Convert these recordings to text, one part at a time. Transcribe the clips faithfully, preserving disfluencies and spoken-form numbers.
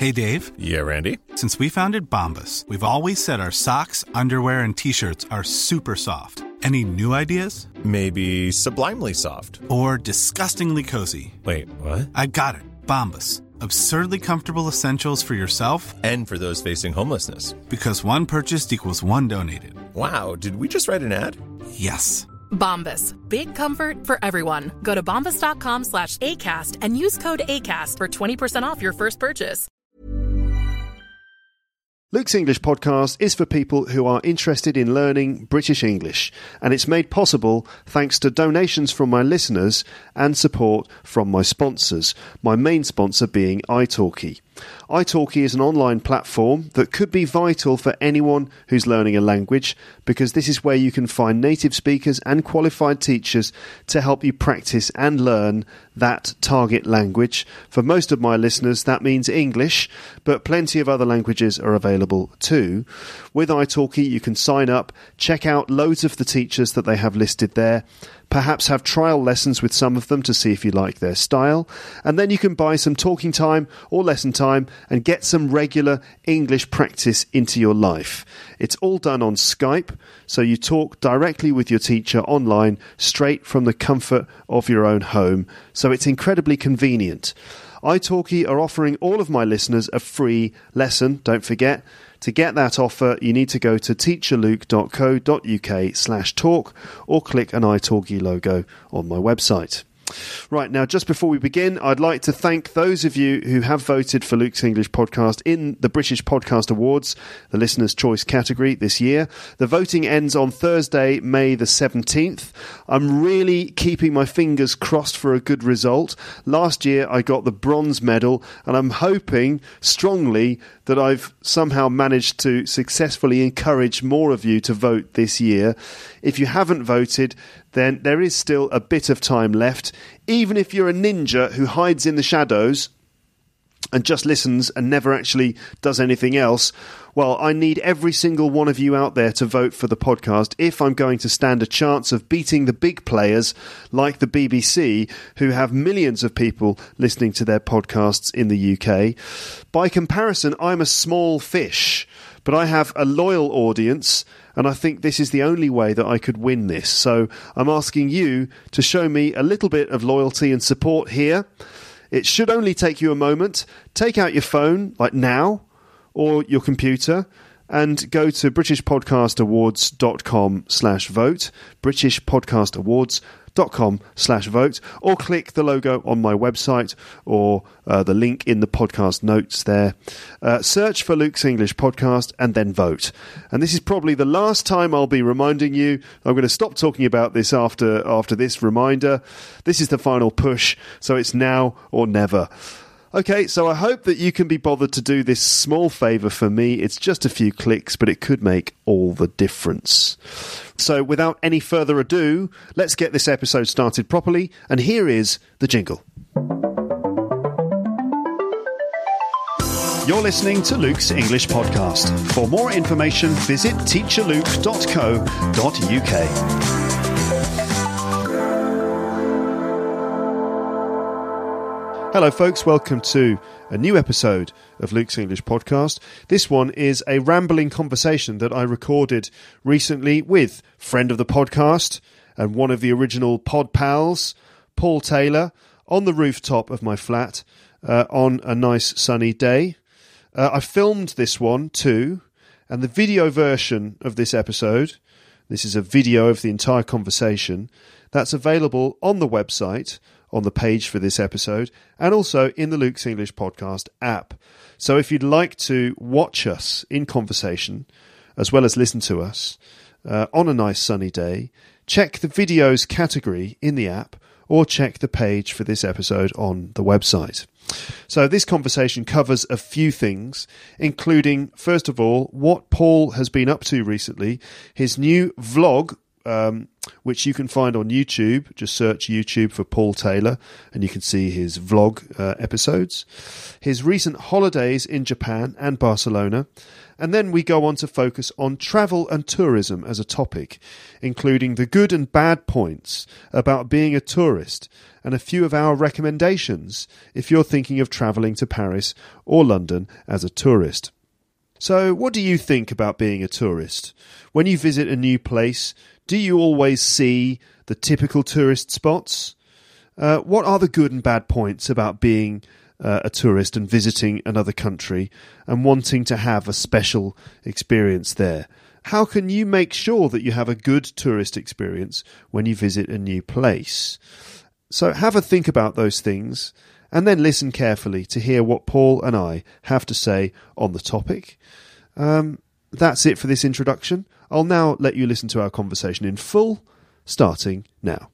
Hey, Dave. Yeah, Randy? Since we founded Bombas, we've always said our socks, underwear, and T-shirts are super soft. Any new ideas? Maybe sublimely soft. Or disgustingly cozy. Wait, what? I got it. Bombas. Absurdly comfortable essentials for yourself and for those facing homelessness. Because one purchased equals one donated. Wow, did we just write an ad? Yes. Bombas. Big comfort for everyone. Go to bombas.com slash ACAST and use code ACAST for twenty percent off your first purchase. Luke's English Podcast is for people who are interested in learning British English, and it's made possible thanks to donations from my listeners and support from my sponsors, my main sponsor being italki. italki is an online platform that could be vital for anyone who's learning a language, because this is where you can find native speakers and qualified teachers to help you practice and learn that target language. For most of my listeners, that means English, but plenty of other languages are available too. With italki, you can sign up, check out loads of the teachers that they have listed there, perhaps have trial lessons with some of them to see if you like their style, and then you can buy some talking time or lesson time and get some regular English practice into your life. It's all done on Skype, so you talk directly with your teacher online straight from the comfort of your own home, so it's incredibly convenient. italki are offering all of my listeners a free lesson, don't forget. To get that offer, you need to go to teacherluke.co.uk slash talk or click an italki logo on my website. Right, now just before we begin, I'd like to thank those of you who have voted for Luke's English Podcast in the British Podcast Awards, the Listener's Choice category this year. The voting ends on Thursday, May the seventeenth. I'm really keeping my fingers crossed for a good result. Last year I got the bronze medal, and I'm hoping strongly that I've somehow managed to successfully encourage more of you to vote this year. If you haven't voted, then there is still a bit of time left. Even if you're a ninja who hides in the shadows and just listens and never actually does anything else, well, I need every single one of you out there to vote for the podcast if I'm going to stand a chance of beating the big players like the B B C, who have millions of people listening to their podcasts in the U K. By comparison, I'm a small fish, but I have a loyal audience, and I think this is the only way that I could win this. So I'm asking you to show me a little bit of loyalty and support here. It should only take you a moment. Take out your phone, like now, or your computer, and go to britishpodcastawards.com slash vote, britishpodcastawards.com slash vote, or click the logo on my website or uh, the link in the podcast notes there. Uh, search for Luke's English Podcast and then vote. And this is probably the last time I'll be reminding you. I'm going to stop talking about this after after this reminder. This is the final push, so it's now or never. Okay, so I hope that you can be bothered to do this small favour for me. It's just a few clicks, but it could make all the difference. So without any further ado, let's get this episode started properly, and here is the jingle. You're listening to Luke's English Podcast. For more information, visit teacherluke dot co dot uk. Hello folks, welcome to a new episode of Luke's English Podcast. This one is a rambling conversation that I recorded recently with friend of the podcast and one of the original pod pals, Paul Taylor, on the rooftop of my flat uh, on a nice sunny day. Uh, I filmed this one too, and the video version of this episode, this is a video of the entire conversation, that's available on the website, on the page for this episode, and also in the Luke's English Podcast app. So if you'd like to watch us in conversation, as well as listen to us uh, on a nice sunny day, check the videos category in the app, or check the page for this episode on the website. So this conversation covers a few things, including, first of all, what Paul has been up to recently, his new vlog, um, which you can find on YouTube. Just search YouTube for Paul Taylor and you can see his vlog uh, episodes, his recent holidays in Japan and Barcelona. And then we go on to focus on travel and tourism as a topic, including the good and bad points about being a tourist and a few of our recommendations if you're thinking of travelling to Paris or London as a tourist. So, what do you think about being a tourist? When you visit a new place, do you always see the typical tourist spots? Uh, what are the good and bad points about being uh, a tourist and visiting another country and wanting to have a special experience there? How can you make sure that you have a good tourist experience when you visit a new place? So have a think about those things and then listen carefully to hear what Paul and I have to say on the topic. Um, that's it for this introduction. I'll now let you listen to our conversation in full, starting now.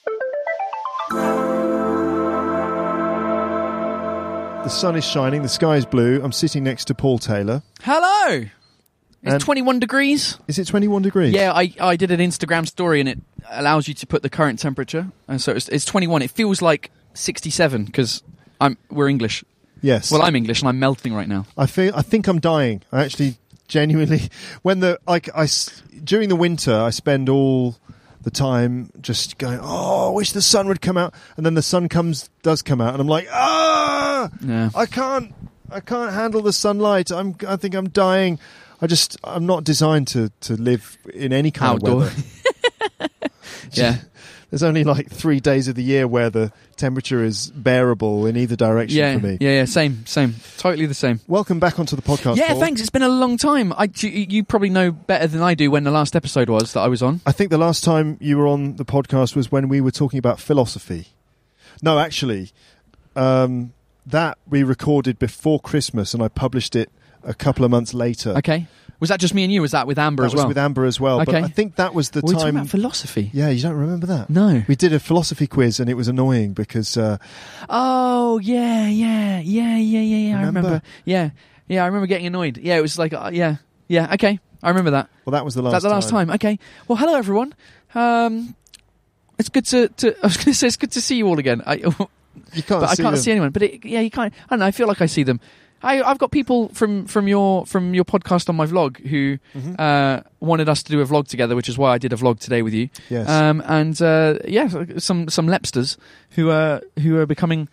The sun is shining, the sky is blue. I'm sitting next to Paul Taylor. Hello! It's And- twenty-one degrees. Is it twenty-one degrees? Yeah, I, I did an Instagram story and it allows you to put the current temperature. And so it's, it's twenty-one. It feels like sixty-seven because I'm we're English. Yes. Well, I'm English and I'm melting right now. I feel. I think I'm dying. I actually genuinely, when the like I s- during the winter, I spend all the time just going, oh, I wish the sun would come out, and then the sun comes, does come out, and I'm like, ah, Yeah. I can't, I can't handle the sunlight. I'm, I think I'm dying. I just, I'm not designed to to live in any kind Outdoor. of weather. Yeah. There's only like three days of the year where the temperature is bearable in either direction Yeah, for me. yeah, yeah, same, same. Totally the same. Welcome back onto the podcast, Yeah, Paul. thanks. It's been a long time. I, you, you probably know better than I do when the last episode was that I was on. I think the last time you were on the podcast was when we were talking about philosophy. No, actually, um, that we recorded before Christmas and I published it a couple of months later. Okay. Was that just me and you? Was that with Amber That as was well? with Amber as well. But Okay. I think that was the Were we talking time... about philosophy? Yeah, you don't remember that? No. We did a philosophy quiz and it was annoying because... Uh, Oh, yeah, yeah, yeah, yeah, yeah, yeah. I Remember? remember. Yeah, yeah, I remember getting annoyed. Yeah, it was like, uh, yeah, yeah, okay. I remember that. well, that was the Was last that the last time? Okay. Well, hello, everyone. Um, it's good to, to I was going to say, it's good to see you all again. I, You can't but I see can't them. see anyone. But it, yeah, you can't. I don't know. I feel like I see them. I, I've got people from, from your from your podcast on my vlog who Mm-hmm. uh, wanted us to do a vlog together, which is why I did a vlog today with you. Yes. Um, and uh, yeah, some some Lepsters who are who are becoming.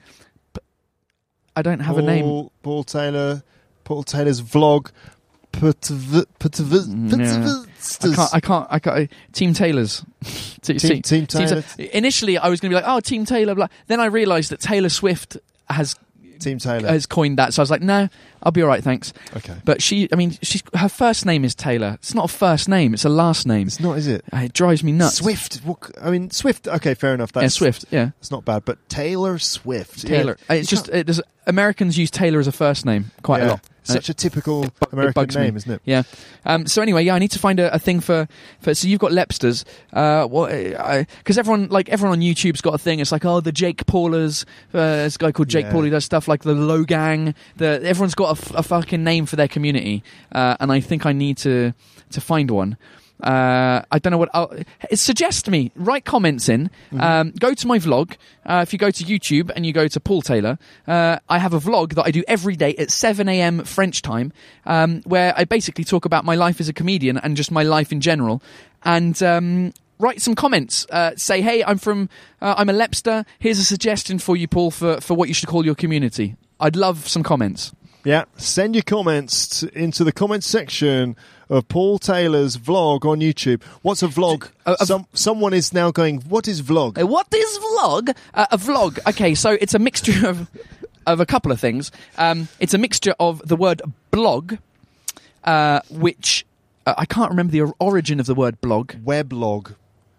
I don't have Paul, a name. Paul Taylor, Paul Taylor's vlog. Putv, putv, Yeah. I can't. I can't. I can't. Team Taylors. T- Team- Team Ta- Taylor. Initially, I was going to be like, "Oh, Team Taylor." Blah. Then I realised that Taylor Swift has Team Taylor. has coined that, so I was like, "No, I'll be all right, thanks." Okay. But she, I mean, she's her first name is Taylor. It's not a first name; it's a last name. It's not, is it? Uh, It drives me nuts. Swift. What- I mean, Swift. Okay, fair enough. That's, yeah, Swift. Yeah, It's not bad, but Taylor Swift. Taylor. Yeah. Uh, It's just it, there's, Americans use Taylor as a first name quite Yeah. a lot. Such a typical bu- it American bugs me. name, isn't it? Yeah. Um, so anyway, yeah, I need to find a, a thing for, for. So you've got Lepsters. Uh, well, because everyone like everyone on YouTube's got a thing. It's like, oh, the Jake Paulers. Uh, there's a guy called Jake Yeah. Paul who does stuff like the Low Gang. The everyone's got a, f- a fucking name for their community, uh, and I think I need to to find one. Uh, I don't know what. I'll, suggest me. Write comments in. Mm-hmm. Um, go to my vlog. Uh, if you go to YouTube and you go to Paul Taylor, uh, I have a vlog that I do every day at seven a.m. French time, um, where I basically talk about my life as a comedian and just my life in general. And um, write some comments. Uh, say, hey, I'm from. Uh, I'm a Lepster. Here's a suggestion for you, Paul, for for what you should call your community. I'd love some comments. Yeah. Send your comments t- into the comments section of Paul Taylor's vlog on YouTube. What's a vlog? A- a- Some, someone is now going, what is vlog? Uh, What is vlog? Uh, a vlog. Okay, so it's a mixture of of a couple of things. Um, it's a mixture of the word blog, uh, which uh, I can't remember the or- origin of the word blog. Weblog.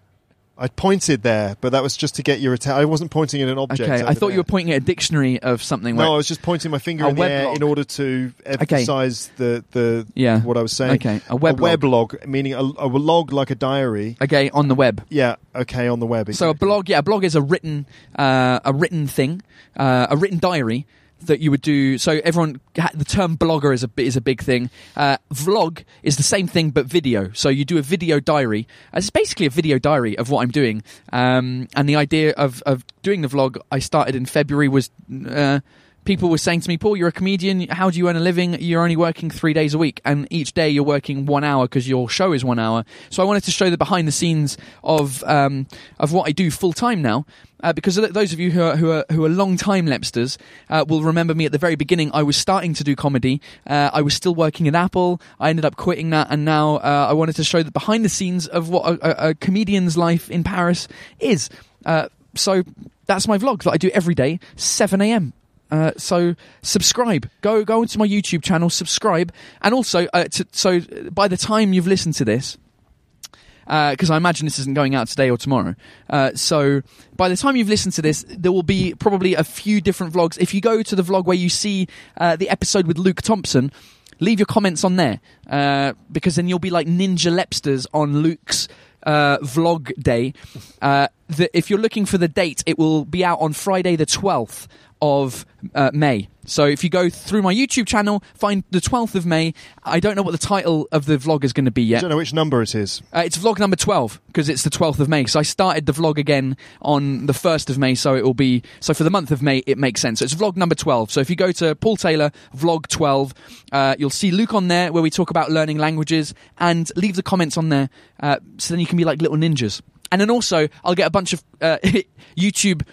I pointed there, but that was just to get your attention. I wasn't pointing at an object. Okay, I over thought there. you were pointing at a dictionary of something. No, where- I was just pointing my finger A in the air weblog. in order to emphasise the, the Yeah. what I was saying. Okay, a weblog. weblog, meaning a, a log like a diary. okay, on the web. Yeah, okay, on the web. So a exactly. blog, yeah, a blog is a written, uh, a written thing, uh, a written diary that you would do. So everyone, the term blogger is a is a big thing. Uh, vlog is the same thing but video. So you do a video diary. It's basically a video diary of what I'm doing. Um, and the idea of of doing the vlog I started in February was. Uh, People were saying to me, Paul, you're a comedian. How do you earn a living? You're only working three days a week. And each day you're working one hour because your show is one hour. So I wanted to show the behind the scenes of um, of what I do full time now. Uh, because those of you who are who are, who are long time Lepsters uh, will remember me at the very beginning. I was starting to do comedy. Uh, I was still working at Apple. I ended up quitting that. And now uh, I wanted to show the behind the scenes of what a, a, a comedian's life in Paris is. Uh, so that's my vlog that I do every day, seven a.m. Uh, so subscribe. Go go into my YouTube channel, subscribe, and also uh, to, so by the time you've listened to this, because uh, I imagine this isn't going out today or tomorrow. Uh, so by the time you've listened to this, there will be probably a few different vlogs. If you go to the vlog where you see uh, the episode with Luke Thompson, leave your comments on there, uh, because then you'll be like Ninja Lepsters on Luke's uh, vlog day. Uh, the, if you're looking for the date, it will be out on Friday the twelfth of uh, May. So if you go through my YouTube channel, find the twelfth of May. I don't know what the title of the vlog is going to be yet. I don't know which number it is. Uh, it's vlog number twelve because it's the twelfth of May. So I started the vlog again on the first of May, so it will be so for the month of May it makes sense. So it's vlog number twelve. So if you go to Paul Taylor vlog twelve, uh, you'll see Luke on there where we talk about learning languages, and leave the comments on there uh, so then you can be like little ninjas. And then also I'll get a bunch of uh, YouTube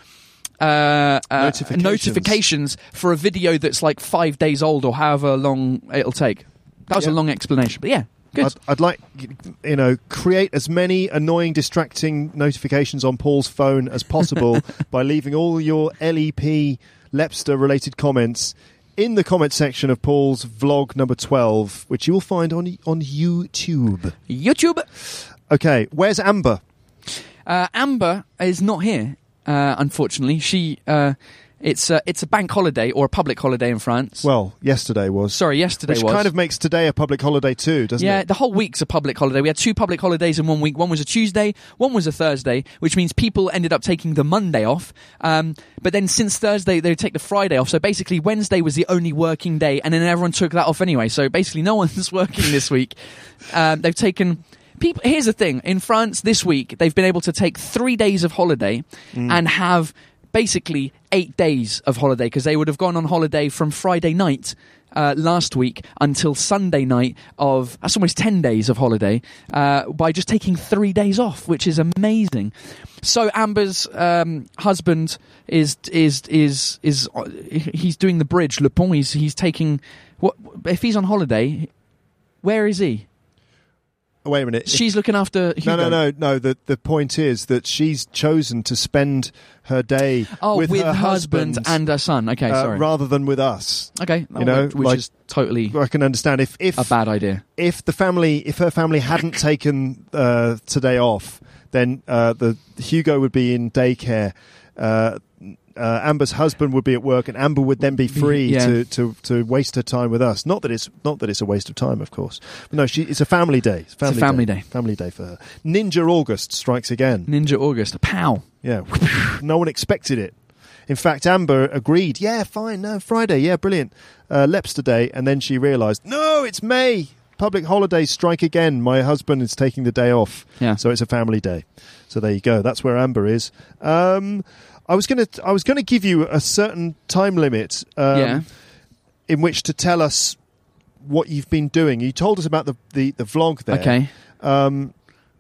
Uh, uh, notifications. notifications for a video that's like five days old or however long it'll take. That was yeah. a long explanation, but yeah, good. I'd, I'd like, you know, create as many annoying, distracting notifications on Paul's phone as possible by leaving all your L E P Lepster-related comments in the comment section of Paul's vlog number twelve, which you will find on on YouTube. YouTube. Okay, where's Amber? Uh, Amber is not here. Uh, unfortunately, she uh, it's uh, it's a bank holiday or a public holiday in France. Well, yesterday was. Sorry, yesterday which was. Which kind of makes today a public holiday too, doesn't yeah, it? Yeah, the whole week's a public holiday. We had two public holidays in one week. One was a Tuesday, one was a Thursday, which means people ended up taking the Monday off. Um, but then since Thursday, they would take the Friday off. So basically, Wednesday was the only working day, and then everyone took that off anyway. So basically, no one's working this week. Um, they've taken. People, here's the thing. In France this week, they've been able to take three days of holiday mm. and have basically eight days of holiday because they would have gone on holiday from Friday night uh, last week until Sunday night of, that's almost ten days of holiday uh, by just taking three days off, which is amazing. So Amber's um, husband is, is, is, is, uh, he's doing the bridge, Le Pont. He's, he's taking, what, if he's on holiday, where is he? Wait a minute. She's if, looking after Hugo. No, no, no, no. The the point is that she's chosen to spend her day oh, with, with her husband, husband and her son. Okay, uh, sorry. Rather than with us. Okay, you know, which like, is totally. I can understand if, if a bad idea. If the family, if her family hadn't taken uh, today off, then uh, the Hugo would be in daycare. Uh, Uh, Amber's husband would be at work, and Amber would then be free yeah. to, to, to waste her time with us. Not that it's not that it's a waste of time, of course. But no, she, it's a family day. It's, family it's a family day. day. Family day for her. Ninja August strikes again. Ninja August. Pow. Yeah. No one expected it. In fact, Amber agreed. Yeah, fine. No, Friday. Yeah, brilliant. Uh, Lepster Day. And then she realised, no, it's May. Public holidays strike again. My husband is taking the day off. Yeah. So it's a family day. So there you go. That's where Amber is. Um... I was going to I was going to give you a certain time limit um, yeah. in which to tell us what you've been doing. You told us about the, the, the vlog there. Okay. Um,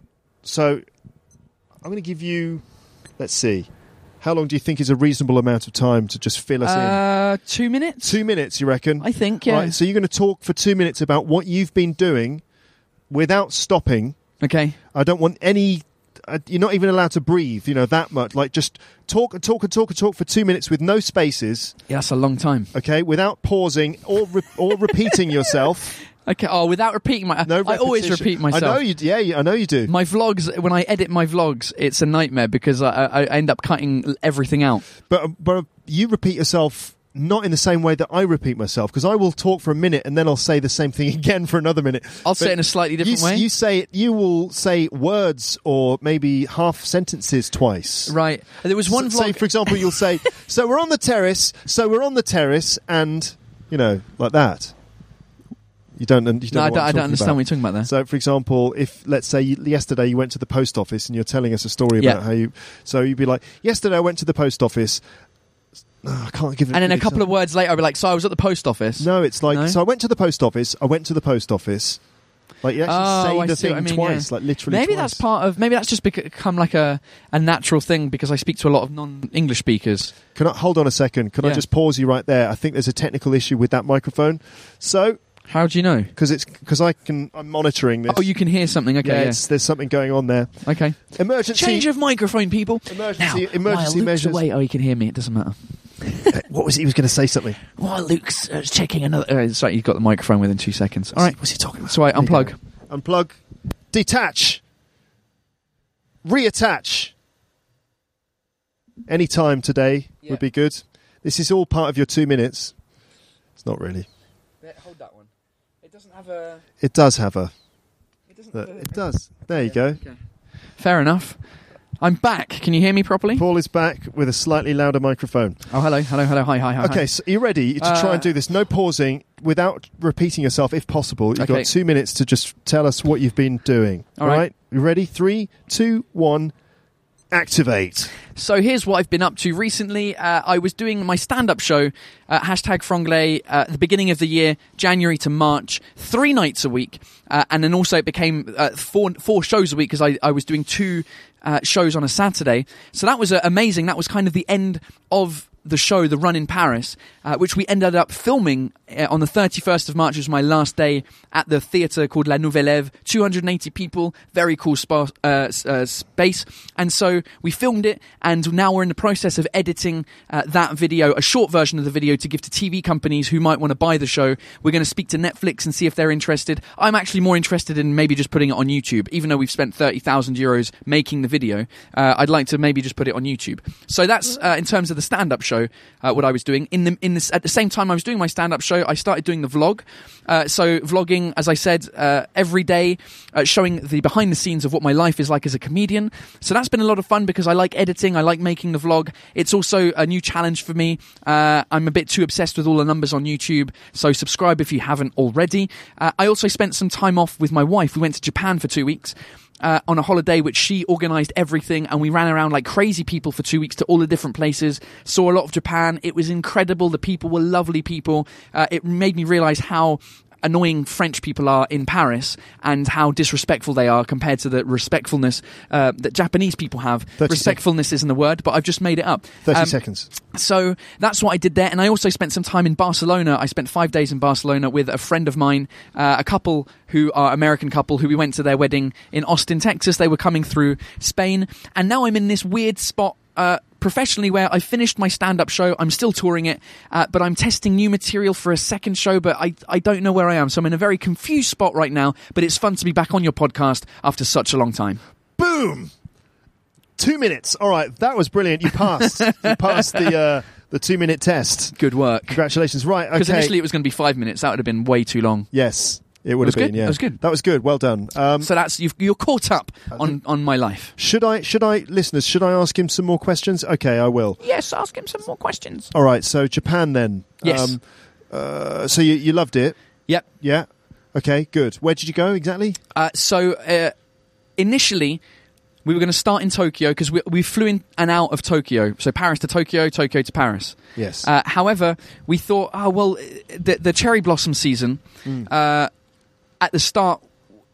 so I'm going to give you, let's see, how long do you think is a reasonable amount of time to just fill us uh, in? Two minutes? Two minutes, you reckon? I think, yeah. Right, so you're going to talk for two minutes about what you've been doing without stopping. Okay. I don't want any... Uh, you're not even allowed to breathe, you know, that much. Like, just talk and talk and talk and talk for two minutes with no spaces. Yeah, that's a long time. Okay, without pausing or re- or repeating yourself. Okay. Oh, without repeating my. No I always repeat myself. I know you. Yeah, I know you do. My vlogs, when I edit my vlogs, it's a nightmare because I, I, I end up cutting everything out. But but you repeat yourself not in the same way that I repeat myself, because I will talk for a minute and then I'll say the same thing again for another minute. I'll But say it in a slightly different you, way. You say it. You will say words or maybe half sentences twice. Right. There was one So- vlog. Say, for example, you'll say, "So we're on the terrace. So we're on the terrace," and you know, like that. You don't. You don't no, know I what don't, I'm I don't talking understand about. what you're talking about there. So, for example, if let's say you, yesterday you went to the post office and you're telling us a story Yeah. about how you, so you'd be like, "Yesterday I went to the post office." Oh, I can't give it. And then give a couple of example. words later, I'll be like, so I was at the post office. No, it's like No? so. I went to the post office. I went to the post office. Like you actually Oh, say I the see thing what I mean, twice, yeah. like literally. Maybe twice. that's part of. Maybe that's just become like a, a natural thing because I speak to a lot of non-English speakers. Can I hold on a second? Can I Yeah. just pause you right there? I think there's a technical issue with that microphone. So, How do you know? because it's because I can, I'm monitoring this. Oh, you can hear something. Okay, yeah, yeah. It's, there's something going on there. Okay. Emergency. Change of microphone, people. Emergency- now, emergency while Luke's measures. away, oh, you can hear me. It doesn't matter. What was he? He was going to say something. While Luke's uh, checking another. Uh, sorry, you've got the microphone within two seconds. All right. What's he talking about? So I unplug. Unplug. Detach. Reattach. Any time today Yeah. would be good. This is all part of your two minutes. It's not really. Hold that one. It doesn't have a. It does have a. It doesn't. It, it does. There you go. Fair enough. I'm back. Can you hear me properly? Paul is back with a slightly louder microphone. Oh, hello, hello, hello. Hi, hi, hi. Okay, hi. so are you ready to try Uh, and do this? No pausing, without repeating yourself, if possible. You've Okay. got two minutes to just tell us what you've been doing. All right. You ready? Three, two, one, activate. So here's what I've been up to recently. Uh, I was doing my stand-up show, uh, hashtag Franglais, uh, at the beginning of the year, January to March, three nights a week. Uh, and then also it became uh, four, four shows a week because I, I was doing two uh, shows on a Saturday. So that was uh, amazing. That was kind of the end of the show, The Run in Paris, uh, which we ended up filming uh, on the thirty-first of March. It was my last day at the theatre called La Nouvelle Ève. two hundred eighty people, very cool spa- uh, s- uh, space. And so we filmed it, and now we're in the process of editing uh, that video, a short version of the video, to give to T V companies who might want to buy the show. We're going to speak to Netflix and see if they're interested. I'm actually more interested in maybe just putting it on YouTube, even though we've spent thirty thousand euros making the video. Uh, I'd like to maybe just put it on YouTube. So that's uh, in terms of the stand-up show. Show, uh, what I was doing in the in this at the same time I was doing my stand-up show. I started doing the vlog. Uh, so vlogging, as I said, uh, every day, uh, showing the behind the scenes of what my life is like as a comedian. So that's been a lot of fun because I like editing. I like making the vlog. It's also a new challenge for me. Uh, I'm a bit too obsessed with all the numbers on YouTube. So subscribe if you haven't already. Uh, I also spent some time off with my wife. We went to Japan for two weeks. Uh, on a holiday which she organised everything, and we ran around like crazy people for two weeks to all the different places, saw a lot of Japan. It was incredible. The people were lovely people. Uh, it made me realise how annoying French people are in Paris and how disrespectful they are compared to the respectfulness uh, that Japanese people have. Respectfulness seconds. Isn't a word, but I've just made it up. thirty Um, seconds. So that's what I did there, and I also spent some time in Barcelona. I spent five days in Barcelona with a friend of mine, uh, a couple who are American couple who we went to their wedding in Austin, Texas. They were coming through Spain, and now I'm in this weird spot uh, professionally where I finished my stand-up show. I'm still touring it, uh, but I'm testing new material for a second show, but I, I don't know where I am. So I'm in a very confused spot right now, but it's fun to be back on your podcast after such a long time. Boom! Two minutes. All right, that was brilliant. You passed. You passed the uh, the two minute test. Good work. Congratulations. Right, okay. Because initially it was going to be five minutes. That would have been way too long. Yes, it would That was have been. good. Yeah, That was good. That was good. Well done. Um, So that's you've, you're caught up on, on my life. should I? Should I, listeners? Should I ask him some more questions? Okay, I will. Yes, ask him some more questions. All right. So Japan then. Yes. Um, uh, so you you loved it? Yep. Yeah. Okay. Good. Where did you go exactly? Uh, so uh, initially, we were going to start in Tokyo because we, we flew in and out of Tokyo. So Paris to Tokyo, Tokyo to Paris. Yes. Uh, however, we thought, oh, well, the, the cherry blossom season Mm. uh, at the start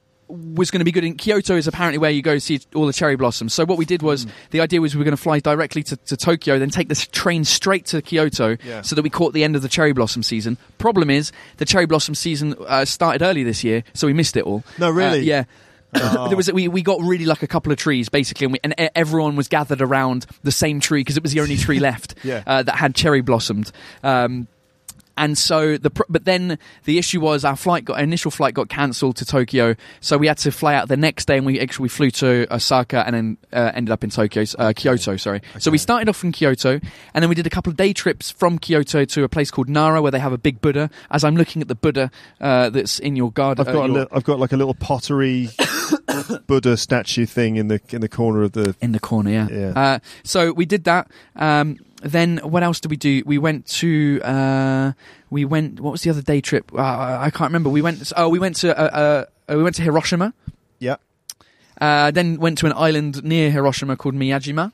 was going to be good. In Kyoto is apparently where you go see all the cherry blossoms. So what we did was, Mm. the idea was we were going to fly directly to, to Tokyo, then take the train straight to Kyoto Yeah. so that we caught the end of the cherry blossom season. Problem is, the cherry blossom season uh, started early this year, so we missed it all. No, really? Uh, yeah. Oh. There was we we got really like a couple of trees basically, and, we, and e- everyone was gathered around the same tree because it was the only tree left Yeah. uh, that had cherry blossomed. Um, and so the pr- but then the issue was our flight got our initial flight got cancelled to Tokyo, so we had to fly out the next day, and we actually we flew to Osaka and then uh, ended up in Tokyo, uh, Kyoto. Sorry. Okay. So we started off in Kyoto, and then we did a couple of day trips from Kyoto to a place called Nara, where they have a big Buddha. As I'm looking at the Buddha uh, that's in your garden, I've got uh, a your- li- I've got like a little pottery Buddha statue thing in the in the corner of the in the corner. Yeah. Yeah. Uh, so we did that. Um, Then what else did we do? We went to uh, we went. What was the other day trip? Uh, I can't remember. We went. Oh, we went to uh, uh, we went to Hiroshima. yeah. Uh, then went to an island near Hiroshima called Miyajima.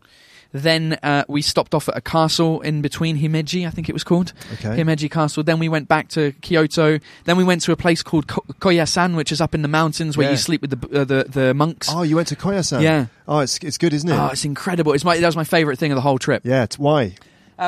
Then uh, we stopped off at a castle in between Himeji, I think it was called. Okay. Himeji Castle. Then we went back to Kyoto. Then we went to a place called Ko- Koyasan, which is up in the mountains where Yeah. you sleep with the uh, the, the monks. Oh, you went to Koyasan. Yeah. Oh, it's it's good, isn't it? Oh, it's incredible. It's my that was my favourite thing of the whole trip. yeah. It's, why?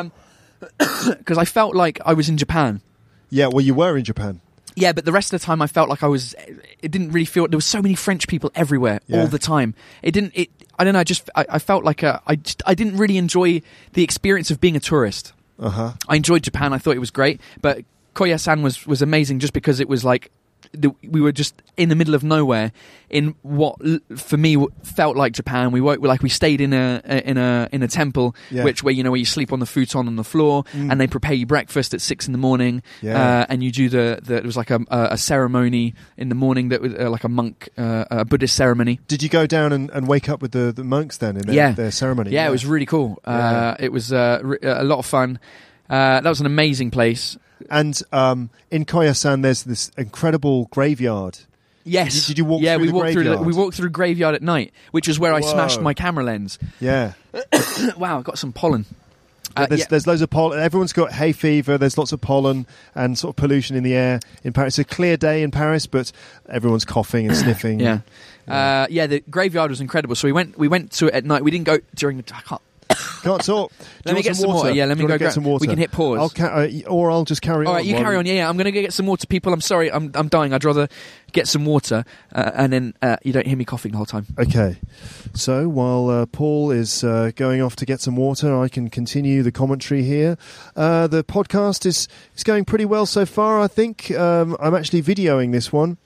Because I felt like I was in Japan. Yeah. Well, you were in Japan. Yeah, but the rest of the time I felt like I was. It didn't really feel. There were so many French people everywhere Yeah. all the time. It didn't. It. I don't know. I just. I, I felt like a. I. Just, I didn't really enjoy the experience of being a tourist. Uh huh. I enjoyed Japan. I thought it was great, but Koyasan was was amazing just because it was like. The, we were just in the middle of nowhere in what l- for me w- felt like Japan. We were like we stayed in a, a in a in a temple, Yeah. which where you know where you sleep on the futon on the floor, Mm. and they prepare you breakfast at six in the morning. Yeah. Uh, and you do the, the it was like a, a, a ceremony in the morning that was uh, like a monk uh, a Buddhist ceremony. Did you go down and, and wake up with the, the monks then in their, Yeah. their ceremony? Yeah, it was really cool. Uh, Yeah. It was uh, re- a lot of fun. Uh, that was an amazing place. And um, in Koyasan, there's this incredible graveyard. Yes. Did- did you walk yeah, through we the walked through. graveyard? We walked through graveyard at night, which is where I Whoa. smashed my camera lens. Yeah. Wow, I got some pollen. Uh, there's, yeah. there's loads of pollen. Everyone's got hay fever. There's lots of pollen and sort of pollution in the air in Paris. It's a clear day in Paris, but everyone's coughing and sniffing. Yeah. Uh, yeah, the graveyard was incredible. So we went. We went to it at night. We didn't go during the. I can't. Can't talk. Do Let you me want get some water. Yeah, let Do me you go wanna get gra- some water. we can hit pause. I'll ca- uh, or I'll just carry on. All right, you while carry on. Yeah, yeah. I'm going to go get some water. People, I'm sorry. I'm I'm dying. I'd rather get some water, uh, and then uh, you don't hear me coughing the whole time. Okay. So while uh, Paul is uh, going off to get some water, I can continue the commentary here. Uh, the podcast is, is going pretty well so far, I think. Um, I'm actually videoing this one.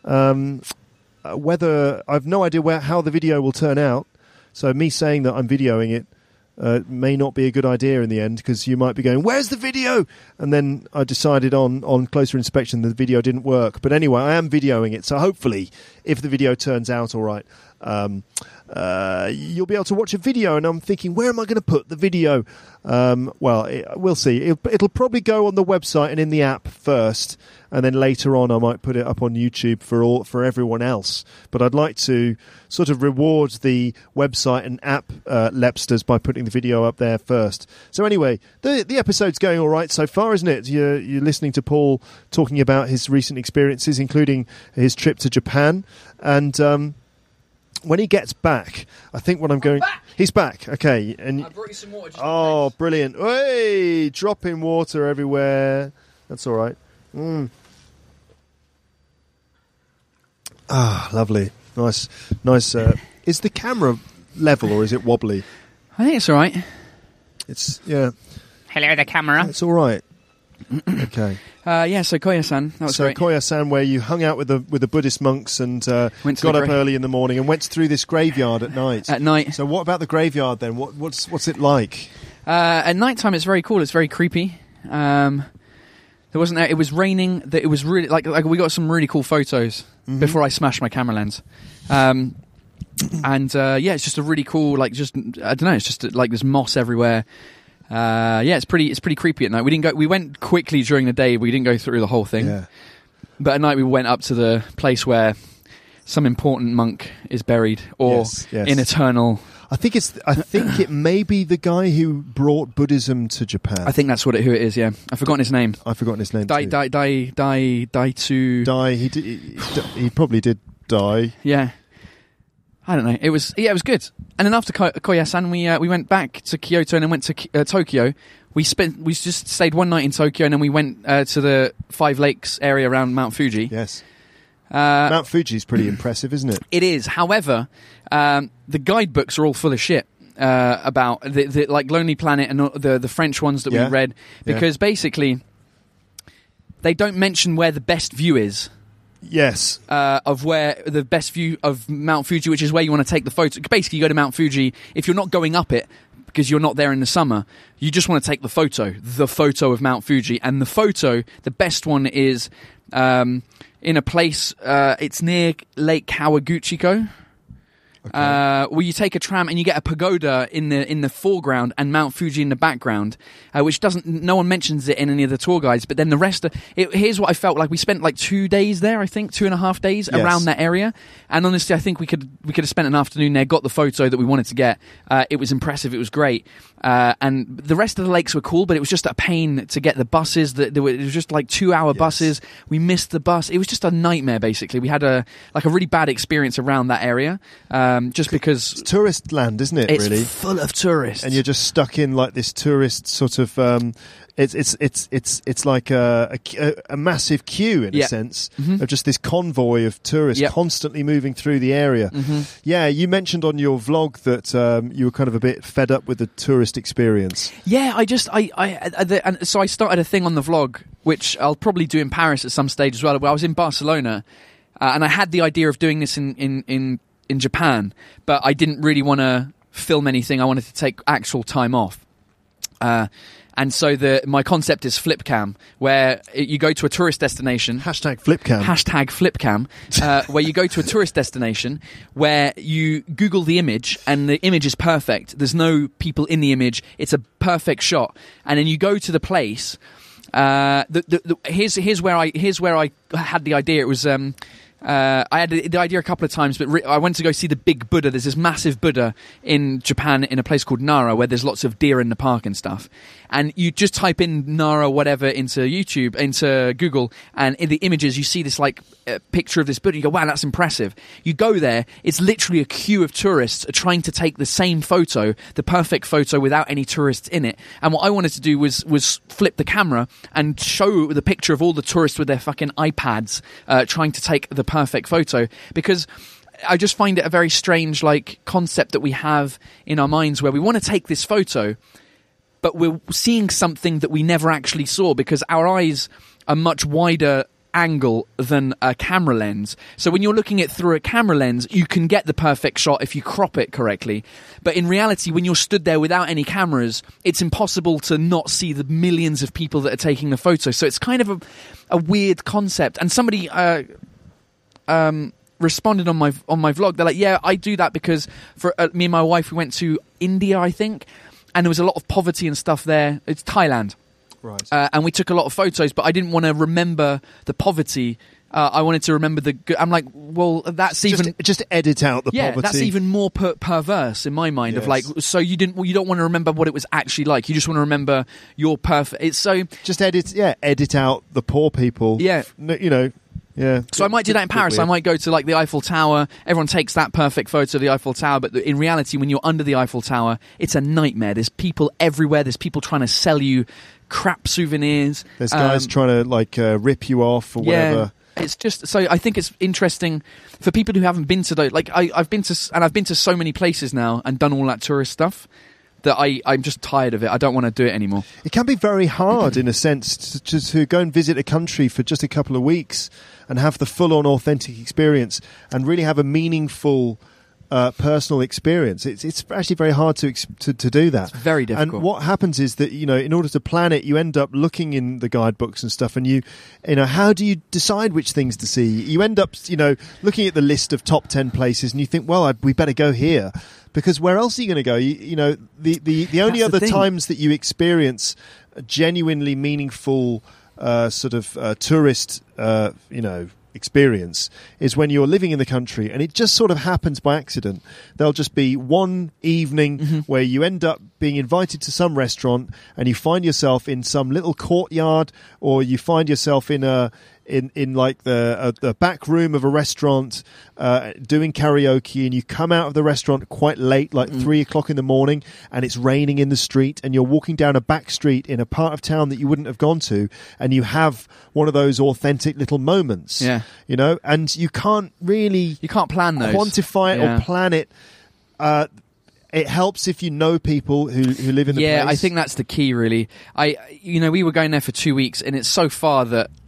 Um, uh, whether I've no idea where how the video will turn out. So me saying that I'm videoing it uh, may not be a good idea in the end, because you might be going, "Where's the video?" And then I decided on, on closer inspection that the video didn't work. But anyway, I am videoing it, so hopefully, if the video turns out all right, um, uh, you'll be able to watch a video. And I'm thinking, where am I going to put the video? Um, well, it, we'll see. It'll, it'll probably go on the website and in the app first, and then later on I might put it up on YouTube for all for everyone else. But I'd like to sort of reward the website and app uh, Lepsters by putting the video up there first. So anyway, the the episode's going all right so far, isn't it? You're, you're listening to Paul talking about his recent experiences, including his trip to Japan. And um, when he gets back, I think what I'm going... back. He's back, okay. And brought you some water. Just oh, brilliant. Hey, dropping water everywhere. That's all right. Mm. Ah, lovely. Nice. Nice. Uh, is the camera level or is it wobbly? I think it's all right. It's, yeah, Hello, the camera. it's all right. Okay. Uh, yeah, so Koya-san, that was So great. Koya-san, where you hung out with the with the Buddhist monks and uh, Went to got the up gra- early in the morning and went through this graveyard at night. At night. So what about the graveyard then? What what's what's it like? Uh, at night time, it's very cool. It's very creepy. Um, there wasn't. It was raining. That it was really like like we got some really cool photos Mm-hmm. before I smashed my camera lens. Um, and uh, yeah, it's just a really cool. Like just I don't know. It's just like there's moss everywhere. Uh, yeah, it's pretty. It's pretty creepy at night. We didn't go. We went quickly during the day. We didn't go through the whole thing. Yeah. But at night we went up to the place where some important monk is buried, or Yes, yes. in eternal. I think it's. I think it may be the guy who brought Buddhism to Japan. I think that's what it, who it is. Yeah, I've forgotten his name. I've forgotten his name. Dai too. Dai Dai Dai Dai to Die. He did. He, he probably did die. yeah. I don't know. It was yeah, it was good. And then after Ko- Koyasan, we uh, we went back to Kyoto and then went to Ki- uh, Tokyo. We spent we just stayed one night in Tokyo and then we went uh, to the Five Lakes area around Mount Fuji. Yes. Uh, Mount Fuji is pretty impressive, isn't it? It is. However, um, the guidebooks are all full of shit uh, about the, the like Lonely Planet and all the the French ones that Yeah. we read, Yeah. because basically they don't mention where the best view is. Yes. Uh, of where the best view of Mount Fuji, which is where you want to take the photo. Basically, you go to Mount Fuji, if you're not going up it, because you're not there in the summer, you just want to take the photo, the photo of Mount Fuji. And the photo, the best one is um, in a place, uh, it's near Lake Kawaguchiko. Okay. Uh, where you take a tram and you get a pagoda in the in the foreground and Mount Fuji in the background, uh, which doesn't no one mentions it in any of the tour guides. But then the rest of it, here's what I felt like. We spent like two days there, I think, two and a half days yes. around that area. And honestly, I think we could we could have spent an afternoon there, got the photo that we wanted to get. Uh, it was impressive. It was great. Uh, and the rest of the lakes were cool, but it was just a pain to get the buses. That there were, it was just like two-hour yes. buses. We missed the bus. It was just a nightmare. Basically, we had a like a really bad experience around that area, um, just because it's tourist land, isn't it? It's really full of tourists, and you're just stuck in like this tourist sort of. Um, It's it's it's it's it's like a a, a massive queue in yeah. a sense mm-hmm. of just this convoy of tourists yep. constantly moving through the area. Mm-hmm. Yeah, you mentioned on your vlog that um, you were kind of a bit fed up with the tourist experience. Yeah, I just I I, I the, and so I started a thing on the vlog, which I'll probably do in Paris at some stage as well. Where I was in Barcelona, uh, and I had the idea of doing this in in in, in Japan, but I didn't really want to film anything. I wanted to take actual time off. Uh, And so the my concept is Flipcam, where you go to a tourist destination. Hashtag Flipcam. Hashtag Flipcam, uh, where you go to a tourist destination where you Google the image and the image is perfect. There's no people in the image. It's a perfect shot. And then you go to the place. Uh, the, the, the, here's here's where I here's where I had the idea. It was. Um, Uh, I had the idea a couple of times, but re- I went to go see the big Buddha. There's this massive Buddha in Japan in a place called Nara where there's lots of deer in the park and stuff. And you just type in Nara whatever into YouTube, into Google, and in the images you see this like uh, picture of this Buddha. You go, wow, that's impressive. You go there, it's literally a queue of tourists trying to take the same photo, the perfect photo without any tourists in it. And what I wanted to do was was flip the camera and show the picture of all the tourists with their fucking iPads uh, trying to take the perfect photo, because I just find it a very strange like concept that we have in our minds where we want to take this photo but we're seeing something that we never actually saw because our eyes are much wider angle than a camera lens. So when you're looking at it through a camera lens, you can get the perfect shot if you crop it correctly. But in reality, when you're stood there without any cameras, it's impossible to not see the millions of people that are taking the photo. So it's kind of a, a weird concept. And somebody uh, um, responded on my on my vlog. They're like, yeah, I do that because for uh, me and my wife, we went to India, I think, and there was a lot of poverty and stuff there. It's Thailand. Right. Uh, and we took a lot of photos, but I didn't want to remember the poverty. Uh, I wanted to remember the good. I'm like, well, that's just, even... Just edit out the yeah, poverty. that's even more per- perverse in my mind. Yes. Of like, so you didn't, well, you don't want to remember what it was actually like. You just want to remember your perfect... It's so... Just edit, yeah, edit out the poor people. Yeah. You know... Yeah. So I might do that in Paris. I might go to like the Eiffel Tower. Everyone takes that perfect photo of the Eiffel Tower, but in reality, when you're under the Eiffel Tower, it's a nightmare. There's people everywhere. There's people trying to sell you crap souvenirs. There's guys um, trying to like uh, rip you off or yeah, whatever. It's just so I think it's interesting for people who haven't been to those. Like I, I've been to, and I've been to so many places now and done all that tourist stuff that I, I'm just tired of it. I don't want to do it anymore. It can be very hard, in a sense, to, to, to go and visit a country for just a couple of weeks and have the full-on authentic experience and really have a meaningful uh, personal experience. It's it's actually very hard to, to to do that. It's very difficult. And what happens is that, you know, in order to plan it, you end up looking in the guidebooks and stuff, and you, you know, how do you decide which things to see? You end up, you know, looking at the list of top ten places, and you think, well, I, we better go here. Because where else are you going to go? You, you know, the, the, the only That's other the thing. times that you experience a genuinely meaningful uh, sort of uh, tourist, uh, you know, experience is when you're living in the country, and it just sort of happens by accident. There'll just be one evening mm-hmm. where you end up being invited to some restaurant, and you find yourself in some little courtyard, or you find yourself in a in in like the uh, the back room of a restaurant uh, doing karaoke, and you come out of the restaurant quite late, like mm. three o'clock in the morning, and it's raining in the street, and you're walking down a back street in a part of town that you wouldn't have gone to, and you have one of those authentic little moments. Yeah. You know, and you can't really You can't plan those. quantify it Yeah. or plan it. Uh, it helps if you know people who who live in the yeah, place. I think that's the key, really. I, you know, we were going there for two weeks, and it's so far that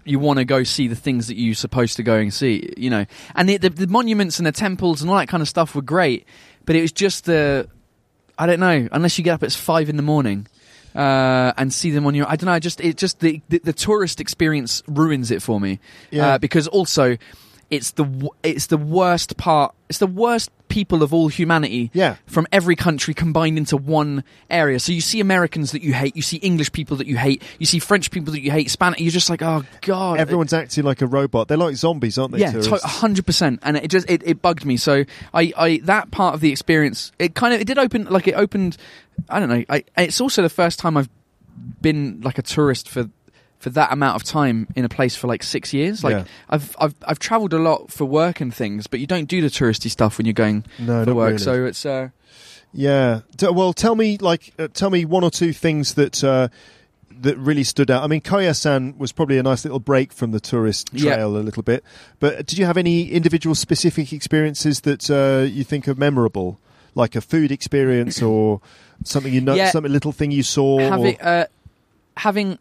you want to go see the things that you're supposed to go and see, you know. And the, the, the monuments and the temples and all that kind of stuff were great, but it was just the, I don't know, unless you get up at five in the morning uh, and see them on your, I don't know, just it just the, the, the tourist experience ruins it for me. Yeah. Uh, because also, it's the w- it's the worst part, it's the worst people of all humanity Yeah. from every country combined into one area. So you see Americans that you hate, you see English people that you hate, you see French people that you hate, Spanish, you're just like, oh God. Everyone's acting like a robot. They're like zombies, aren't they? Yeah, tourists? to- one hundred percent. And it just, it, it bugged me. So I, I, that part of the experience, it kind of, it did open, like it opened, I don't know, I, it's also the first time I've been like a tourist for for that amount of time in a place for like six years. Like Yeah. I've I've I've travelled a lot for work and things, but you don't do the touristy stuff when you're going No, for not work. really. So it's uh, Yeah. T- Well, tell me, like, uh, tell me one or two things that uh, that really stood out. I mean, Koyasan was probably a nice little break from the tourist Yeah. trail a little bit. But did you have any individual specific experiences that uh, you think are memorable, like a food experience or something you know, Yeah. some little thing you saw? having or- uh, having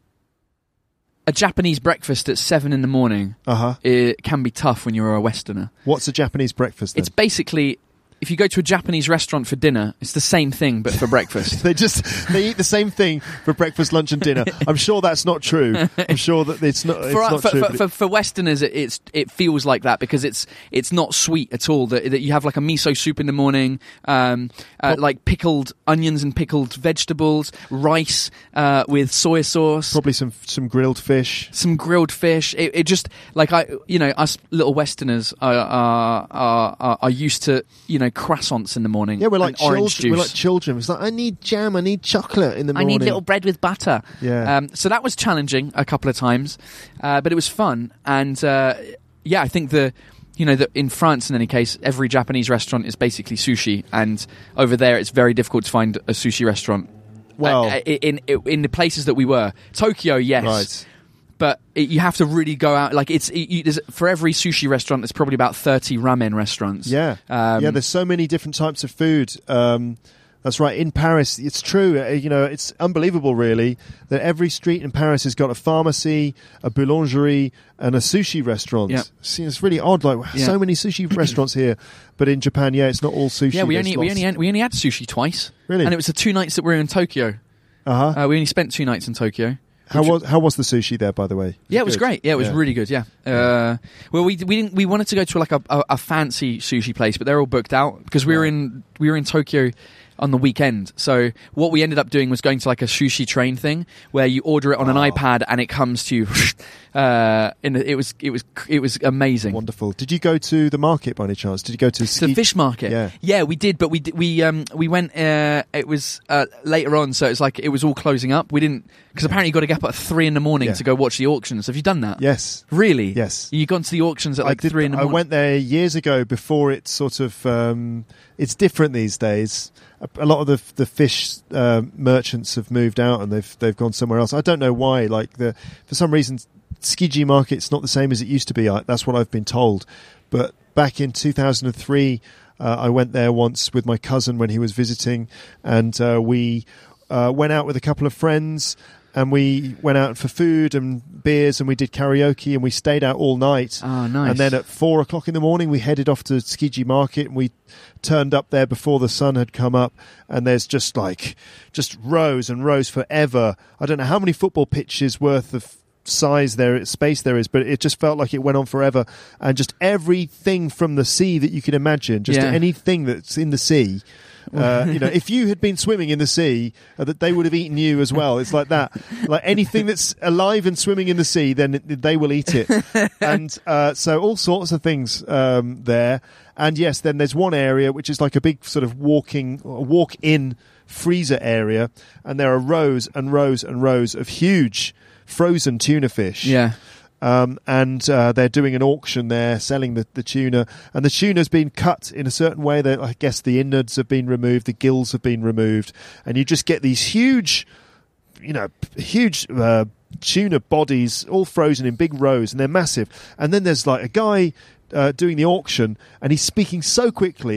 a Japanese breakfast at seven in the morning. uh-huh. It can be tough when you're a Westerner. What's a Japanese breakfast then? It's basically, if you go to a Japanese restaurant for dinner, it's the same thing but for breakfast. They just they eat the same thing for breakfast, lunch, and dinner. I'm sure that's not true. I'm sure that it's not. It's for, not for, true. for, but it- for, for Westerners, it, it's it feels like that because it's it's not sweet at all. That, that you have like a miso soup in the morning, um, uh, like pickled onions and pickled vegetables, rice uh, with soy sauce, probably some some grilled fish. some grilled fish. It, it just like I, you know, us little Westerners are are, are are are used to, you know, croissants in the morning. Yeah, we're like and orange children. We're juice. like children. It's like I need jam. I need chocolate in the I morning. need little bread with butter. Yeah. Um, so that was challenging a couple of times, uh, but it was fun. And uh, yeah, I think the, you know, that in France, in any case, every Japanese restaurant is basically sushi, and over there, it's very difficult to find a sushi restaurant. Well- Uh, in, in in the places that we were, Tokyo, yes. Right. But it, you have to really go out. Like it's it, you, there's, for every sushi restaurant, there's probably about thirty ramen restaurants. Yeah, Um, yeah. There's so many different types of food. Um, that's right. In Paris, it's true. Uh, you know, it's unbelievable, really, that every street in Paris has got a pharmacy, a boulangerie, and a sushi restaurant. Yeah. See, it's really odd. Like Yeah. so many sushi restaurants here, but in Japan, yeah, it's not all sushi. Yeah, we There's only we lots- only had, we only had sushi twice. Really? And it was the two nights that we were in Tokyo. Uh-huh. Uh, we only spent two nights in Tokyo. How was how was the sushi there, by the way? Yeah, it was good? great. Yeah, it was Yeah. really good. Yeah. Uh, well, we we didn't we wanted to go to like a, a, a fancy sushi place, but they're all booked out because we were Right. in we were in Tokyo on the weekend. So what we ended up doing was going to like a sushi train thing where you order it on an Wow. iPad and it comes to you. Uh, and it was it was it was amazing. Wonderful. Did you go to the market by any chance? Did you go to To ski- the fish market. Yeah. yeah, we did, but we did, we um we went. Uh, it was uh, later on, so it's like it was all closing up. We didn't because apparently you got to get up at three in the morning Yeah. to go watch the auctions. Have you done that? Yes. Really? Yes. You gone to the auctions at like I did, three in the I morning? went there years ago before it's sort of um, it's different these days. A, a lot of the the fish uh, merchants have moved out and they've they've gone somewhere else. I don't know why. Like the for some reason, Tsukiji Market's not the same as it used to be. I, that's what I've been told. But back in two thousand three, uh, I went there once with my cousin when he was visiting, and uh, we uh, went out with a couple of friends. And we went out for food and beers, and we did karaoke, and we stayed out all night. Oh, nice. And then at four o'clock in the morning, we headed off to Tsukiji Market, and we turned up there before the sun had come up. And there's just like, just rows and rows forever. I don't know how many football pitches worth of size there, space there is, but it just felt like it went on forever. And just everything from the sea that you can imagine, just Yeah. anything that's in the sea. Uh, you know, if you had been swimming in the sea, uh, that they would have eaten you as well. It's like that. Like anything that's alive and swimming in the sea, then it, they will eat it. And uh, so all sorts of things um, there. And yes, then there's one area which is like a big sort of walking, walk-in freezer area, and there are rows and rows and rows of huge frozen tuna fish. Yeah. Um, and uh, they're doing an auction there, selling the, the tuna. And the tuna's been cut in a certain way. That I guess the innards have been removed, the gills have been removed, and you just get these huge, you know, p- huge uh, tuna bodies, all frozen in big rows, and they're massive. And then there's like a guy uh, doing the auction, and he's speaking so quickly.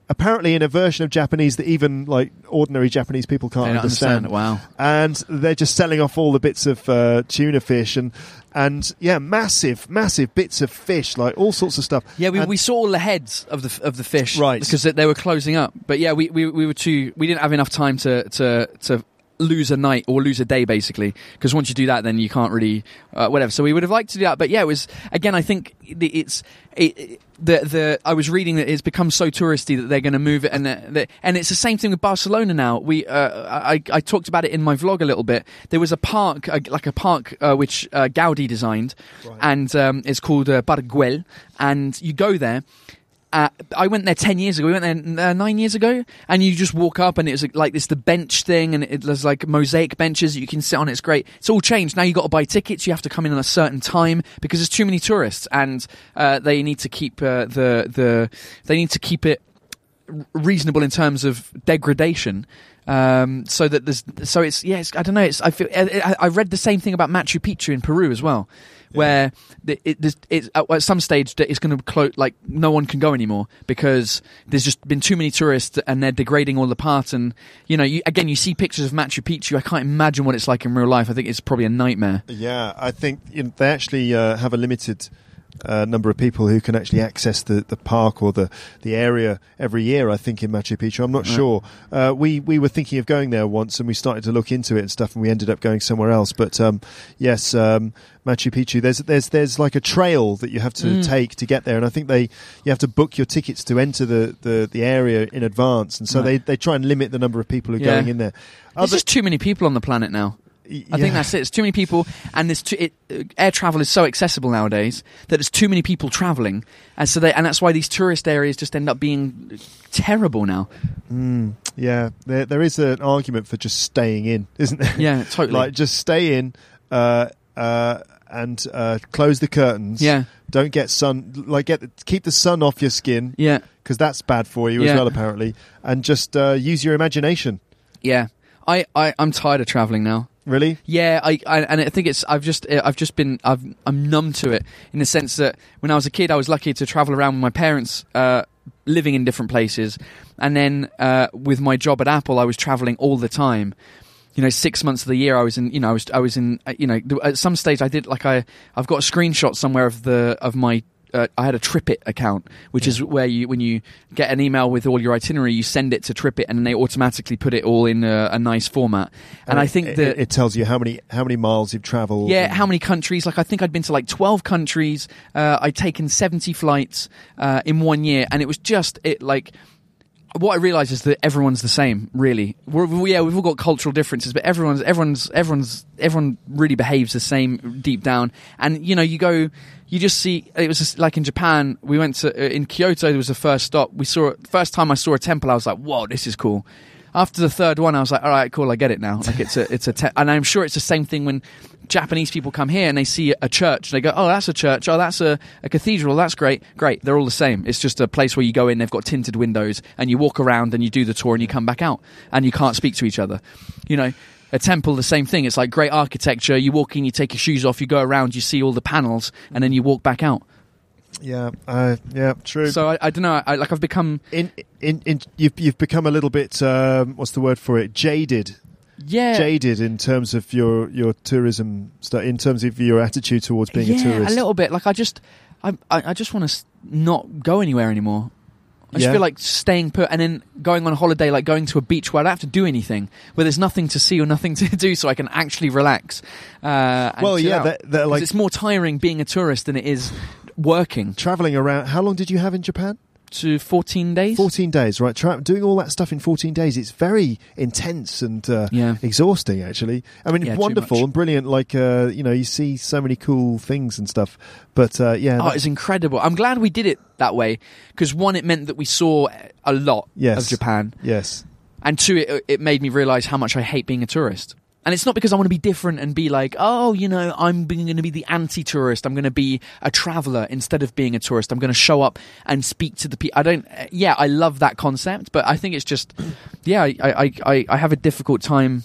apparently in a version of Japanese that even like ordinary Japanese people can't They don't understand. understand. Wow. And they're just selling off all the bits of uh, tuna fish and and yeah, massive, massive bits of fish, like all sorts of stuff. Yeah, we, And- we saw all the heads of the of the fish, Right. Because they, they were closing up. But yeah, we, we, we were too. We didn't have enough time to to to lose a night or lose a day, basically. Because once you do that, then you can't really uh, whatever. So we would have liked to do that. But yeah, it was again. I think the, it's it, it, the the. I was reading that it's become so touristy that they're going to move it, and the, the, and it's the same thing with Barcelona now. We uh, I I talked about it in my vlog a little bit. There was a park, uh, like a park uh, which uh, Gaudi designed, Right. and um, it's called uh, Parc Güell, and you go there. Uh, I went there ten years ago. We went there uh, nine years ago, and you just walk up, and it was like this the bench thing, and it, there's like mosaic benches that you can sit on. It's great. It's all changed now. You got to buy tickets. You have to come in at a certain time because there's too many tourists, and uh, they need to keep uh, the the they need to keep it reasonable in terms of degradation. Um, so that there's so it's yeah it's, I don't know it's I feel I, I read the same thing about Machu Picchu in Peru as well, where the, it, there's- it's at some stage that it's going to close, like no one can go anymore because there's just been too many tourists and they're degrading all the parts. And you know, you, again, you see pictures of Machu Picchu. I can't imagine what it's like in real life. I think it's probably a nightmare. Yeah, I think you know, they actually uh, have a limited uh, number of people who can actually access the, the park or the, the area every year, I think, in Machu Picchu. I'm not Right. sure. Uh, we, we were thinking of going there once and we started to look into it and stuff and we ended up going somewhere else. But um, yes, um, Machu Picchu, there's there's there's like a trail that you have to Mm. take to get there. And I think they you have to book your tickets to enter the, the, the area in advance. And so Right. they, they try and limit the number of people who are Yeah. going in there. There's just too many people on the planet now. I think that's it. It's too many people, and there's too, it, uh, air travel is so accessible nowadays that there's too many people traveling, and so they, and that's why these tourist areas just end up being terrible now. Mm, yeah, there there is an argument for just staying in, isn't there? Yeah, totally. Like just stay in, uh, uh, and uh, close the curtains. Yeah. Don't get sun. Like get keep the sun off your skin. Yeah, because that's bad for you Yeah. as well, apparently. And just uh, use your imagination. yeah. I, I I'm tired of traveling now. Really? Yeah, I, I and I think it's I've just I've just been I've I'm numb to it in the sense that when I was a kid I was lucky to travel around with my parents, uh, living in different places, and then uh, with my job at Apple I was traveling all the time. You know, six months of the year I was in. You know, I was I was in. uh, You know, at some stage I did like I I've got a screenshot somewhere of the of my. Uh, I had a TripIt account, which is where you, when you get an email with all your itinerary, you send it to TripIt, and then they automatically put it all in a, a nice format. And it, I think it, that it tells you how many how many miles you've travelled. yeah, and- how many countries? Like I think I'd been to like twelve countries. Uh, I'd taken seventy flights uh, in one year, and it was just it like. What I realise is that everyone's the same, really. We're, we, yeah, we've all got cultural differences, but everyone's everyone's everyone's everyone really behaves the same deep down. And you know, you go, you just see. It was just like in Japan. We went to uh, in Kyoto. There was the first stop. We saw first time I saw a temple. I was like, "Whoa, this is cool." After the third one, I was like, "All right, cool, I get it now." Like it's a it's a te- and I'm sure it's the same thing when Japanese people come here and they see a church. They go, "Oh, that's a church. Oh, that's a, a cathedral. That's great. Great." They're all the same. It's just a place where you go in. They've got tinted windows, and you walk around and you do the tour and you come back out, and you can't speak to each other. You know, a temple, the same thing. It's like great architecture. You walk in, you take your shoes off, you go around, you see all the panels, and then you walk back out. yeah, uh, yeah, true. So I, I don't know. I, like I've become in in in you've you've become a little bit um, what's the word for it? Jaded. yeah. Jaded in terms of your your tourism stuff, in terms of your attitude towards being yeah, a tourist. a little bit. Like I just, I, I I just want to not go anywhere anymore. I just Yeah. feel like staying put and then going on a holiday, like going to a beach where I don't have to do anything, where there's nothing to see or nothing to do, so I can actually relax. Uh, and Well, chill yeah, out. they're- they're 'Cause like- it's more tiring being a tourist than it is working. Traveling around. How long did you have in Japan? To fourteen days. Fourteen days, right? Tra- doing all that stuff in fourteen days. It's very intense and uh, Yeah. exhausting, actually. I mean, Yeah, too wonderful much. and brilliant. Like uh, you know, you see so many cool things and stuff. But uh, yeah, Oh, that- it's incredible. I'm glad we did it that way because one, it meant that we saw a lot Yes. of Japan. yes. And two, it, it made me realise how much I hate being a tourist. And it's not because I want to be different and be like, oh, you know, I'm going to be the anti-tourist. I'm going to be a traveller instead of being a tourist. I'm going to show up and speak to the people. I don't, yeah, I love that concept, but I think it's just, yeah, I, I, I, I have a difficult time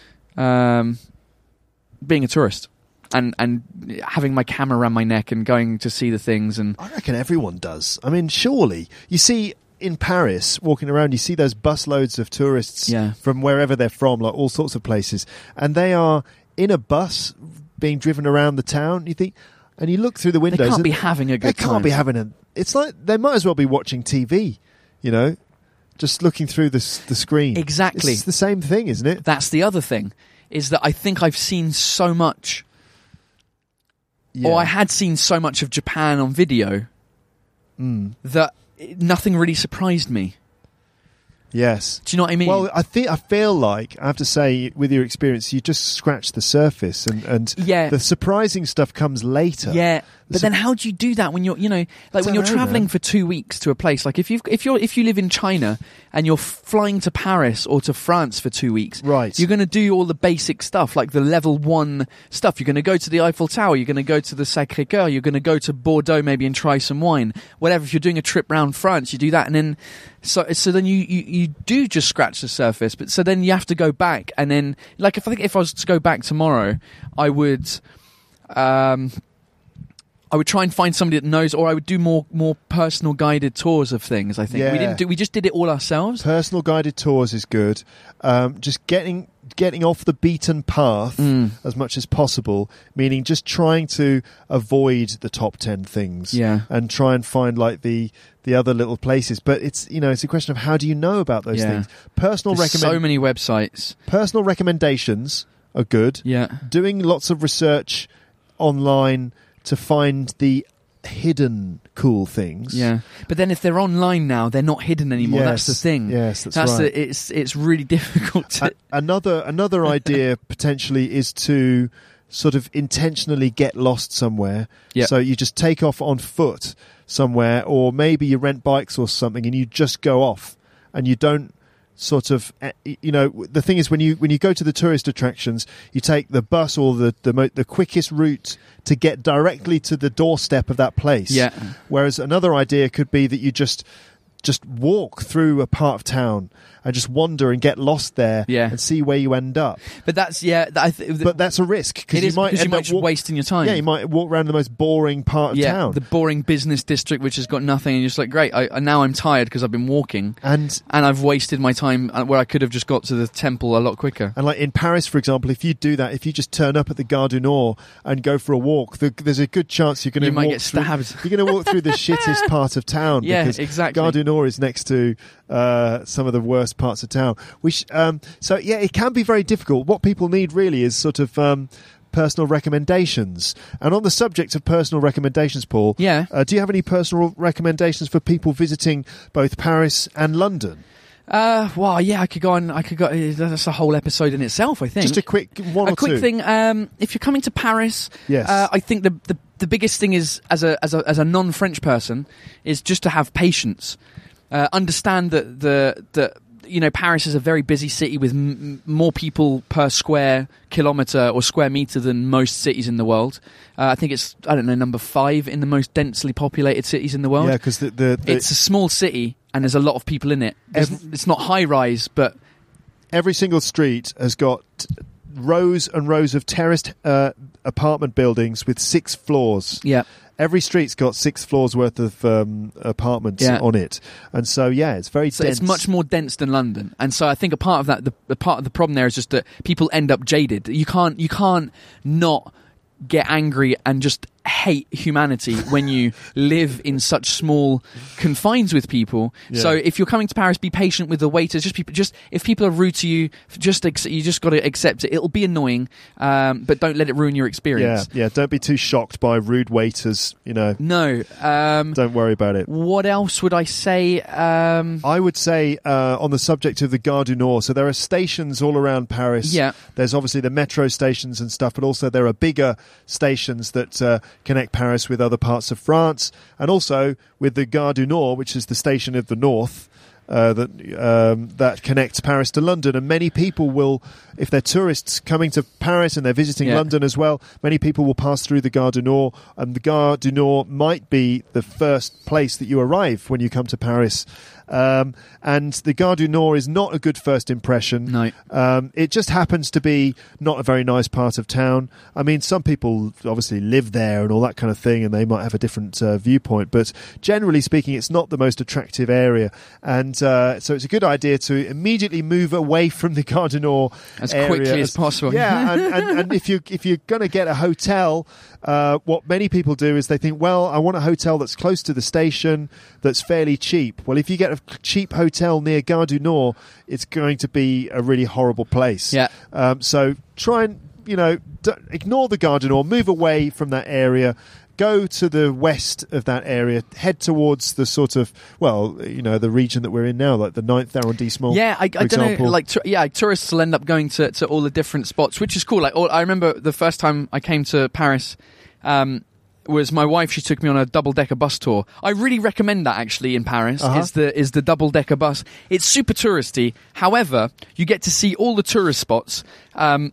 um, being a tourist. And and having my camera around my neck and going to see the things and I reckon everyone does. I mean, surely you see in Paris, walking around, you see those busloads of tourists Yeah. from wherever they're from, like all sorts of places, and they are in a bus being driven around the town. You think, and you look through the windows. They can't and be having a good They can't time. be having a. It's like they might as well be watching T V, you know, just looking through the s- the screen. Exactly. It's the same thing, isn't it? That's the other thing, is that I think I've seen so much, Yeah. or I had seen so much of Japan on video Mm. that it- nothing really surprised me. Yes. Do you know what I mean? Well, I think I feel like I have to say, with your experience, you just scratch the surface, and, and Yeah. the surprising stuff comes later. Yeah, but So- then how do you do that when you're, you know, like when don't you're know, traveling man. for two weeks to a place? Like if you if you're if you live in China and you're flying to Paris or to France for two weeks, Right. You're going to do all the basic stuff, like the level one stuff. You're going to go to the Eiffel Tower. You're going to go to the Sacré-Cœur. You're going to go to Bordeaux maybe and try some wine. Whatever. If you're doing a trip around France, you do that, and then so so then you, you you do just scratch the surface. But so then you have to go back, and then like if I think if I was to go back tomorrow, I would. Um, I would try and find somebody that knows, or I would do more more personal guided tours of things. I think we Yeah. didn't do. We just did it all ourselves. Personal guided tours is good. Um, just getting getting off the beaten path Mm. as much as possible, meaning just trying to avoid the top ten things. Yeah. And try and find like the the other little places. But it's you know it's a question of how do you know about those Yeah. things. Personal There's recommend so many websites. personal recommendations are good. Yeah, Doing lots of research online to find the hidden cool things. yeah. But then if they're online now, they're not hidden anymore. That's the Yes. thing. Yes, that's, That's right. the, it's it's really difficult to. A- another another idea potentially is to sort of intentionally get lost somewhere. Yeah. So you just take off on foot somewhere, or maybe you rent bikes or something, and you just go off, and you don't sort of eh, you know the thing is when you when you go to the tourist attractions, you take the bus or the the, mo- the quickest route to get directly to the doorstep of that place. Yeah. Whereas another idea could be that you just just walk through a part of town and just wander and get lost there Yeah. and see where you end up. But that's yeah. That, I th- But that's a risk it because you is might because end you up might be walk- wasting your time. Yeah, you might walk around the most boring part of yeah, town. the boring business district, which has got nothing, and you're just like, great. I, I now I'm tired because I've been walking, and and I've wasted my time uh, where I could have just got to the temple a lot quicker. and like in Paris, for example, if you do that, if you just turn up at the Gare du Nord and go for a walk, the, there's a good chance you're going to You might walk get through, stabbed. You're going to walk through the shittest part of town. Yeah, because exactly. Gare du Nord is next to uh, some of the worst parts of town. Which um, so yeah, it can be very difficult. What people need really is sort of um, personal recommendations. And on the subject of personal recommendations, Paul, Yeah. uh, do you have any personal recommendations for people visiting both Paris and London? Uh, well, yeah, I could go on. I could go. uh, That's a whole episode in itself. I think. Just a quick one a or quick two. thing. Um, if you're coming to Paris, Yes. uh, I think the, the the biggest thing is as a as a as a non-French person is just to have patience. Uh, understand that the the you know Paris is a very busy city with m- m- more people per square kilometer or square meter than most cities in the world. Uh, I think it's I don't know number five in the most densely populated cities in the world. Yeah, because the, the, the It's a small city and there's a lot of people in it. There's- Ev- it's not high rise, but every single street has got rows and rows of terraced uh, apartment buildings with six floors. yeah. Every street's got six floors worth of um, apartments Yeah. on it, and so yeah, it's very So dense. it's much more dense than London, and so I think a part of that, the, the part of the problem there is just that people end up jaded. You can't, you can't not get angry and just hate humanity when you live in such small confines with people. Yeah. So if you're coming to Paris, be patient with the waiters. Just people, just if people are rude to you, just ex- you just got to accept it. It'll be annoying, um, but don't let it ruin your Yeah, experience. yeah. Don't be too shocked by rude waiters. You know, No. Um, don't worry about it. what else would I say? Um, I would say uh, on the subject of the Gare du Nord, so there are stations all around Paris. Yeah. There's obviously the metro stations and stuff, but also there are bigger stations that uh, connect Paris with other parts of France, and also with the Gare du Nord, which is the station of the north. uh, that um, that connects Paris to London, and many people will, if they're tourists coming to Paris and they're visiting Yeah. London as well, many people will pass through the Gare du Nord, and the Gare du Nord might be the first place that you arrive when you come to Paris. Um, and the Gare du Nord is not a good first impression. No. Um, it just happens to be not a very nice part of town. I mean, some people obviously live there and all that kind of thing, and they might have a different uh, viewpoint. But generally speaking, it's not the most attractive area. And uh, so it's a good idea to immediately move away from the Gare du Nord As area quickly as possible. Yeah, and, and, and if, you, if you're going to get a hotel, uh, what many people do is they think, well, I want a hotel that's close to the station, that's fairly cheap. Well, if you get a cheap hotel near Gare du Nord, it's going to be a really horrible place. Yeah. Um, so try and, you know, d- ignore the Gare du Nord, move away from that area, go to the west of that area, head towards the sort of, well, you know, the region that we're in now, like the ninth arrondissement. Yeah, I, I for don't example. know. Like, t- yeah, tourists will end up going to, to all the different spots, which is cool. Like, all, I remember the first time I came to Paris. Um, was my wife. She took me on a double-decker bus tour. I really recommend that, actually, in Paris. Uh-huh. Is the is the double-decker bus. It's super touristy. However, you get to see all the tourist spots um,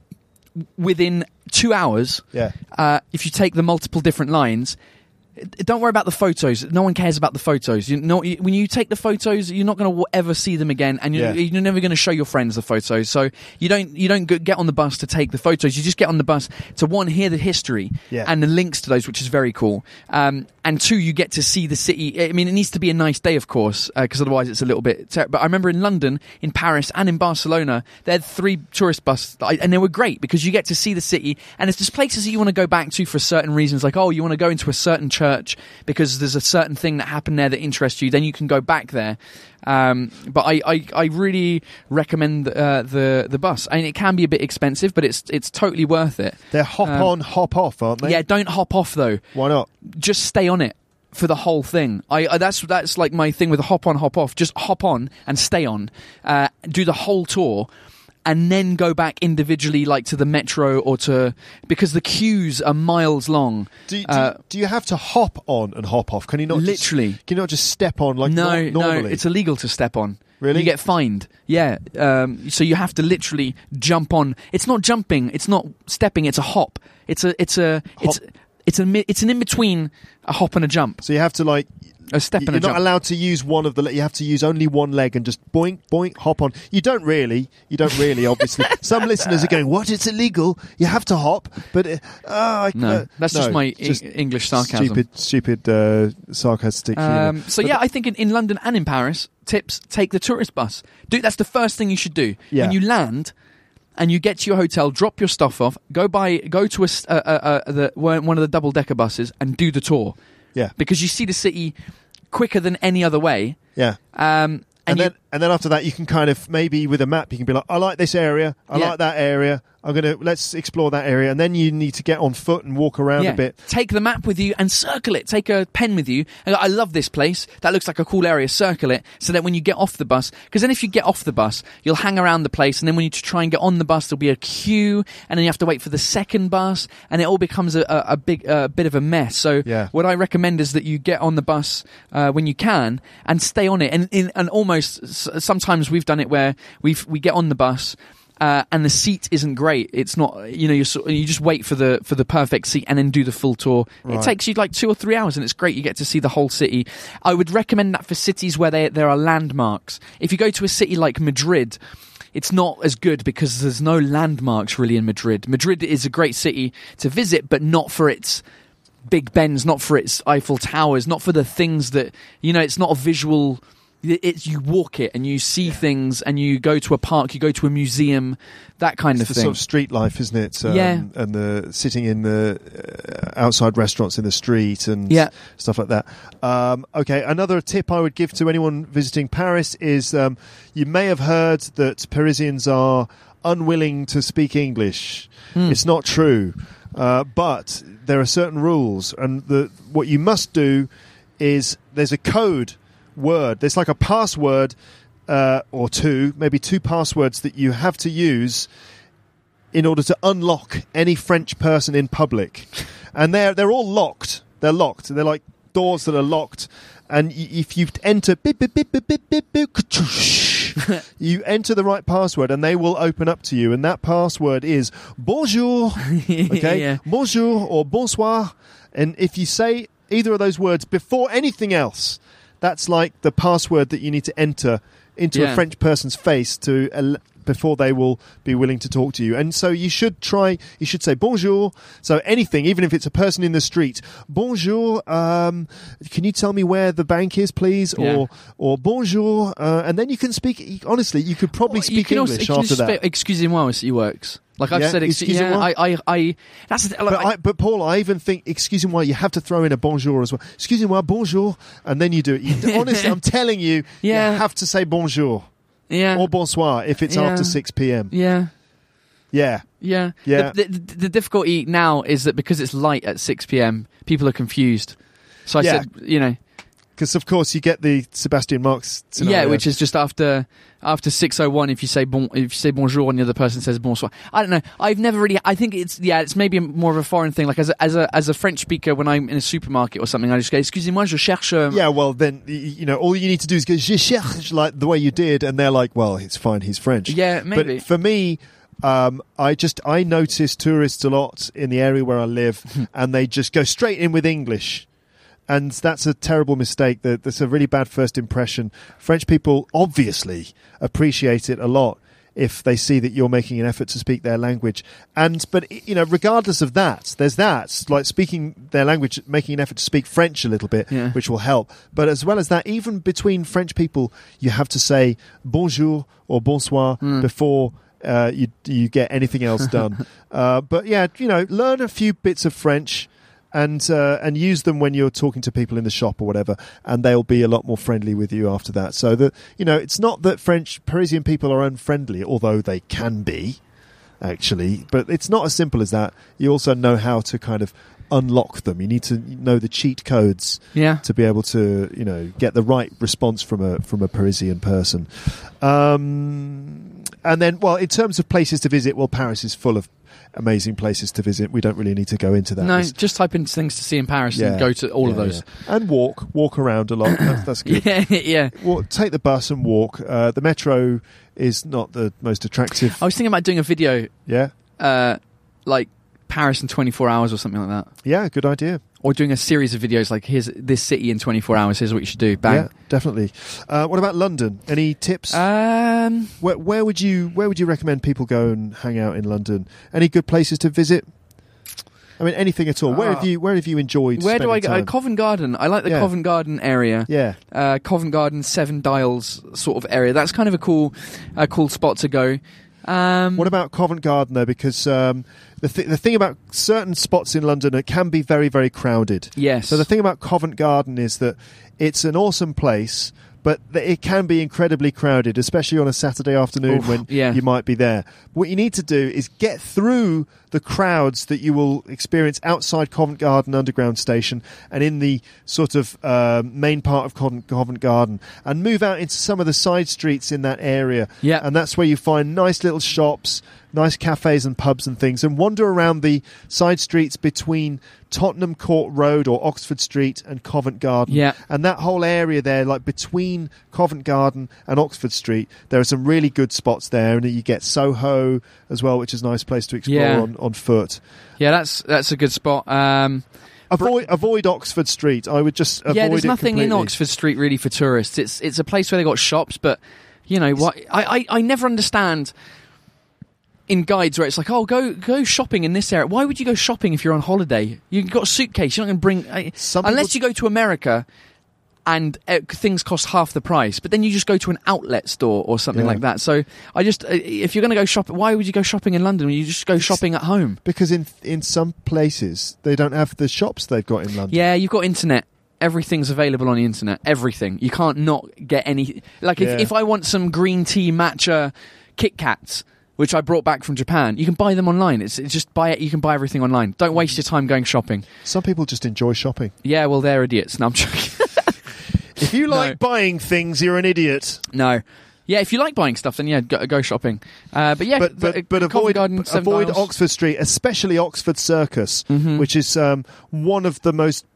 within two hours. Yeah. Uh, if you take the multiple different lines. Don't worry about the photos. No one cares about the photos. You know, when you take the photos, you're not going to ever see them again, and you're, Yeah. you're never going to show your friends the photos. So you don't you don't get on the bus to take the photos. You just get on the bus to, one, hear the history Yeah. and the links to those, which is very cool. Um, and two, you get to see the city. I mean, it needs to be a nice day, of course, because uh, otherwise it's a little bit. Ter- but I remember in London, in Paris, and in Barcelona, there had three tourist buses, that I, and they were great because you get to see the city, and it's just places that you want to go back to for certain reasons. Like, oh, you want to go into a certain church because there's a certain thing that happened there that interests you, then you can go back there. Um, but I, I, I really recommend uh, the the bus. I mean, it can be a bit expensive, but it's it's totally worth it. They're hop Um, on, hop off, aren't they? Yeah, don't hop off though. Why not? Just stay on it for the whole thing. I, I that's that's like my thing with the hop on, hop off. Just hop on and stay on. Uh, do the whole tour. And then go back individually, like to the metro or to, because the queues are miles long. Do you, do, Uh, you, do you have to hop on and hop off? Can you not Literally. Just, can you not just step on like no, nor- normally? no, it's illegal to step on. Really? You get fined. Yeah. Um, so you have to literally jump on. It's not jumping. It's not stepping. It's a hop. It's a. It's a. It's. Hop. It's a. mi- It's an in between a hop and a jump. So you have to like. A step and You're a not jump. allowed to use one of the. le- You have to use only one leg and just boink, boink, hop on. You don't really. You don't really. Obviously, some listeners are going, "What? It's illegal. You have to hop." But uh, oh, I, No, uh, that's no, just my just E- English sarcasm. Stupid, stupid, uh, sarcastic humour. Um, so But yeah, I think in, in London and in Paris, tips: take the tourist bus. Do that's the first thing you should do Yeah. when you land. And you get to your hotel, drop your stuff off, go by, go to a, s- uh, uh, uh, the, one of the double decker buses, and do the tour. yeah, Because you see the city quicker than any other way. yeah. Um, And, and you, then, and then after that, you can kind of maybe with a map, you can be like, "I like this area. I Yeah. like that area. I'm gonna let's explore that area." And then you need to get on foot and walk around yeah, a bit. take the map with you and circle it. Take a pen with you. And go, I love this place. That looks like a cool area. Circle it so that when you get off the bus, because then if you get off the bus, you'll hang around the place, and then when you try and get on the bus, there'll be a queue, and then you have to wait for the second bus, and it all becomes a, a, a big uh, bit of a mess. So Yeah. what I recommend is that you get on the bus uh, when you can and stay on it. And in, and almost s- sometimes we've done it where we we get on the bus. Uh, and the seat isn't great. It's not, you know, you sort you just wait for the for the perfect seat and then do the full tour. Right. It takes you like two or three hours, and it's great. You get to see the whole city. I would recommend that for cities where they, there are landmarks. If you go to a city like Madrid, it's not as good because there's no landmarks really in Madrid. Madrid is a great city to visit, but not for its Big Bens, not for its Eiffel Towers, not for the things that, you know, it's not a visual. It's you walk it and you see things, and you go to a park, you go to a museum, that kind It's of the thing. sort of street life, isn't it? Um, Yeah. And the sitting in the uh, outside restaurants in the street and Yeah. stuff like that. Um, okay, another tip I would give to anyone visiting Paris is um, you may have heard that Parisians are unwilling to speak English. Hmm. It's not true, uh, but there are certain rules, and the what you must do is there's a code word. There's like a password uh, or two, maybe two passwords that you have to use in order to unlock any French person in public. And they're they're all locked. They're locked. They're like doors that are locked. and y- if you enter beep, beep, beep, beep, beep, beep, beep, you enter the right password and they will open up to you, and that password is bonjour. Okay, Yeah. bonjour or bonsoir, and if you say either of those words before anything else, that's like the password that you need to enter into Yeah. a French person's face to el- before they will be willing to talk to you. And so you should try, you should say bonjour. So anything, even if it's a person in the street, bonjour, um, can you tell me where the bank is, please? Yeah. Or or bonjour, uh, and then you can speak, honestly, you could probably Well, you speak can also- English you can after just that. say, excusez-moi, it works. Like I've Yeah, said, ex- excusez-moi. yeah, I, I, I, that's the, like, But, I, but Paul, I even think, excuse me, you have to throw in a bonjour as well. Excuse me, bonjour, and then you do it. You, honestly, I'm telling you, Yeah. you have to say bonjour yeah, or bonsoir if it's Yeah. after six p.m. yeah. Yeah. Yeah, Yeah. The, the, the difficulty now is that because it's light at six p.m, people are confused. So I Yeah. said, you know, Because, of course, you get the Sebastian Marx scenario. yeah, which is just after after six oh one. If you say bon, if you say bonjour and the other person says bonsoir, I don't know. I've never really. I think it's yeah, it's maybe more of a foreign thing. Like as a as a as a French speaker, when I'm in a supermarket or something, I just go, excusez-moi, je cherche. Um, Yeah, well, then, y- you know, all you need to do is go, je cherche, like the way you did, and they're like, well, it's fine, he's French. Yeah, maybe. But for me, um, I just, I notice tourists a lot in the area where I live, and they just go straight in with English. And that's a terrible mistake. That That's a really bad first impression. French people obviously appreciate it a lot if they see that you're making an effort to speak their language. And but you know, regardless of that, there's that, like speaking their language, making an effort to speak French a little bit, Yeah. which will help. But as well as that, even between French people, you have to say bonjour or bonsoir Mm. before uh, you you get anything else done. uh, but yeah, you know, learn a few bits of French. And uh, and use them when you're talking to people in the shop or whatever, and they'll be a lot more friendly with you after that. So that, you know, it's not that French Parisian people are unfriendly, although they can be, actually. But it's not as simple as that. You also know how to kind of unlock them. You need to know the cheat codes yeah. to be able to, you know, get the right response from a from a Parisian person. Um, and then, well, in terms of places to visit, well, Paris is full of amazing places to visit. We don't really need to go into that. No, It's- just type in things to see in Paris Yeah. and go to all of yeah, those. yeah. And walk, walk around a lot. That's, that's good. Yeah, yeah. Well, take the bus and walk. Uh, the metro is not the most attractive. I was thinking about doing a video, Yeah, uh, like Paris in twenty-four hours or something like that. yeah, good idea. Or doing a series of videos like, here's this city in twenty-four hours, here's what you should do. Yeah, Bang. definitely. Uh, what about London? Any tips? Um, where, where would you Where would you recommend people go and hang out in London? Any good places to visit? I mean, anything at all. Where Uh, have you Where have you enjoyed? where do I spending go? Uh, time? Covent Garden. I like the Yeah. Covent Garden area. Yeah, Uh, Covent Garden, Seven Dials sort of area. That's kind of a cool, a cool spot to go. Um, What about Covent Garden though? Because um, the th- the thing about certain spots in London, it can be very very crowded. Yes. So the thing about Covent Garden is that it's an awesome place, but th- it can be incredibly crowded, especially on a Saturday afternoon Oof, when yeah. you might be there. What you need to do is get through the crowds that you will experience outside Covent Garden Underground Station and in the sort of uh, main part of Covent, Covent Garden, and move out into some of the side streets in that area. Yeah. And that's where you find nice little shops, nice cafes and pubs and things, and wander around the side streets between Tottenham Court Road or Oxford Street and Covent Garden. Yeah. And that whole area there, like between Covent Garden and Oxford Street, there are some really good spots there, and you get Soho as well, which is a nice place to explore Yeah. on, on foot. yeah, that's that's a good spot. Um, Avoid avoid Oxford Street. I would just avoid yeah, there's it nothing in completely. Oxford Street really for tourists. It's it's a place where they got shops, but you know what? I, I, I never understand in guides where it's like, oh, go go shopping in this area. Why would you go shopping if you're on holiday? You've got a suitcase. You're not going to bring I, Some unless people- you go to America. And uh, things cost half the price, but then you just go to an outlet store or something Yeah. like that. So I just, uh, if you're going to go shopping, why would you go shopping in London when you just go shopping at home? Because in in some places they don't have the shops they've got in London. Yeah, you've got internet. Everything's available on the internet. Everything. You can't not get any. Like if, Yeah. if I want some green tea matcha Kit Kats, which I brought back from Japan, you can buy them online. It's, it's just buy it. You can buy everything online. Don't waste your time going shopping. Some people just enjoy shopping. Yeah, well, they're idiots. No, I'm joking. If you No. like buying things, you're an idiot. No. Yeah, if you like buying stuff, then yeah, go, go shopping. Uh, but yeah, But the- but, but Covent avoid Garden, but Seven avoid Dials. Oxford Street, especially Oxford Circus, Mhm. which is um, one of the most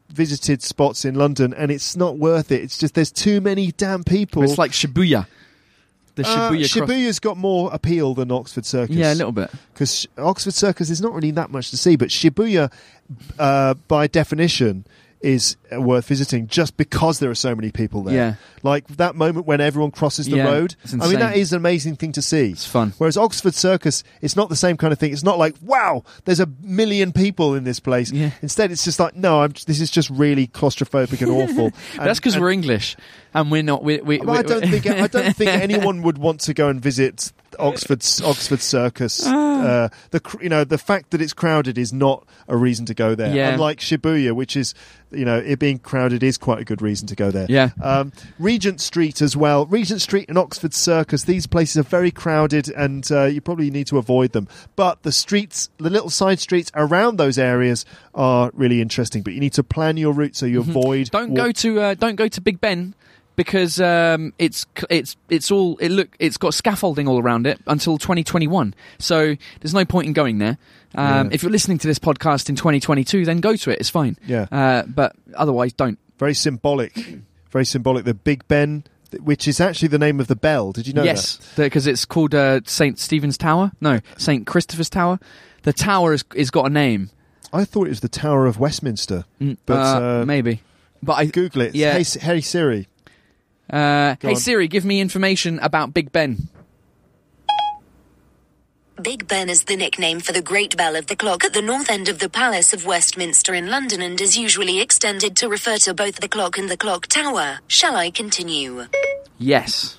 visited spots in London, and it's not worth it. It's just there's too many damn people. It's like Shibuya. The Uh, Shibuya cross- Shibuya's got more appeal than Oxford Circus. Yeah, a little bit. Because Oxford Circus is not really that much to see, but Shibuya, uh, by definition, is worth visiting just because there are so many people there. Yeah. Like that moment when everyone crosses the Yeah, road. it's I mean, insane. that is an amazing thing to see. It's fun. Whereas Oxford Circus, it's not the same kind of thing. It's not like, wow, there's a million people in this place. Yeah. Instead, it's just like, no, I'm, this is just really claustrophobic and awful. But that's because we're English and we're not. We, we, Well, I we- don't think I don't think anyone would want to go and visit Oxford Oxford Circus. Uh, the cr- you know the fact that it's crowded is not a reason to go there. Yeah. Unlike Shibuya, which is you know it being crowded is quite a good reason to go there. Yeah. Um, Regent Street as well. Regent Street and Oxford Circus. These places are very crowded, and uh, you probably need to avoid them. But the streets, the little side streets around those areas, are really interesting. But you need to plan your route so you avoid. Don't walk- go to uh, don't go to Big Ben because um, it's it's it's all it look it's got scaffolding all around it until twenty twenty-one. So there's no point in going there. Um, Yeah. If you're listening to this podcast in twenty twenty-two, then go to it. It's fine. Yeah. Uh, but otherwise, don't. Very symbolic. Very symbolic. The Big Ben, th- which is actually the name of the bell. Did you know yes, that? because it's called uh, Saint Stephen's Tower. No, Saint Christopher's Tower. The tower has, has got a name. I thought it was the Tower of Westminster. But uh, uh, maybe. But I Google it. Yeah. Hey, S- hey Siri. Uh, Go hey on. Siri, give me information about Big Ben. Big Ben is the nickname for the Great Bell of the Clock at the north end of the Palace of Westminster in London and is usually extended to refer to both the clock and the clock tower. Shall I continue? Yes.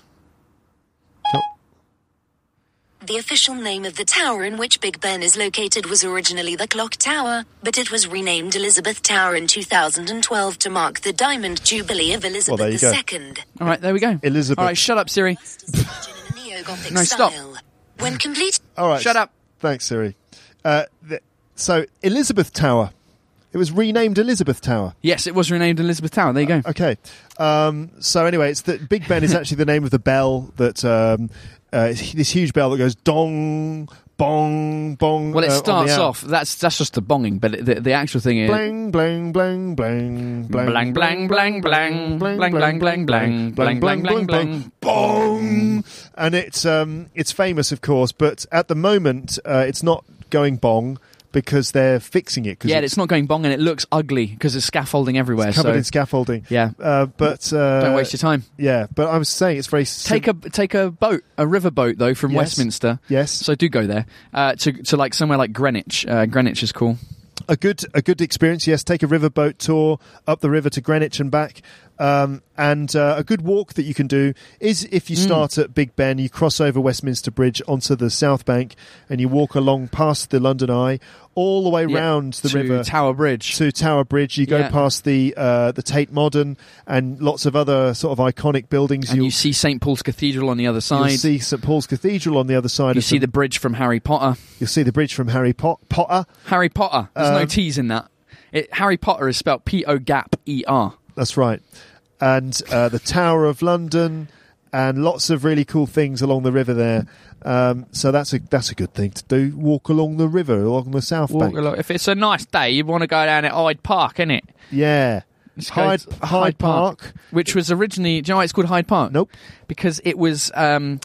The official name of the tower in which Big Ben is located was originally the Clock Tower, but it was renamed Elizabeth Tower in two thousand twelve to mark the Diamond Jubilee of Elizabeth there you go. the Second. All right, there we go. Elizabeth. All right, shut up, Siri. In a neo-Gothic No, stop. style. When complete, All right. Shut up. Thanks, Siri. Uh, th- so, Elizabeth Tower. It was renamed Elizabeth Tower. Yes, it was renamed Elizabeth Tower. There you go. Okay. Um, so anyway, it's the Big Ben is actually the name of the bell that um, uh, it's this huge bell that goes dong, bong, bong. Well, it uh, on the starts out. off. That's that's just the bonging, but it, the the actual thing is Blang, blang, blang, blang, blang, blang, blang, blang, blang, blang, blang, blang, blang, blang, blang, blang, blang, bong. And it's um, it's famous, of course, but at the moment, uh, it's not going bong because they're fixing it. Cause Yeah, it's not going bong, and it looks ugly because there's scaffolding everywhere. covered so in scaffolding. yeah, Uh, but uh, don't waste your time. Yeah, but I was saying it's very sim- Take a take a boat, a river boat though, from Yes. Westminster. Yes. So do go there uh, to to like somewhere like Greenwich. Uh, Greenwich is cool. a good a good experience. Yes, take a riverboat tour up the river to Greenwich and back. Um, and uh, a good walk that you can do is if you start at Big Ben, you cross over Westminster Bridge onto the South Bank, and you walk along past the London Eye, all the way Yeah, round the to river Tower Bridge. to Tower Bridge. You go Yeah. past the uh, the Tate Modern and lots of other sort of iconic buildings. and You'll, you see Saint Paul's Cathedral on the other you'll side. see St Paul's Cathedral on the other side. You of see the, the bridge from Harry Potter. you'll see the bridge from Harry Pot- Potter. Harry Potter. There's no Um, T's in that. It, Harry Potter is spelled P O G A P E R. That's right. And uh, the Tower of London, and lots of really cool things along the river there. Um, so that's a that's a good thing to do. Walk along the river, along the South Walk Bank. along. If it's a nice day, you want to go down at Hyde Park, innit? Yeah, Let's go Hyde, to Hyde Park. which was originally. Do you know why it's called Hyde Park? Nope. Because it was um,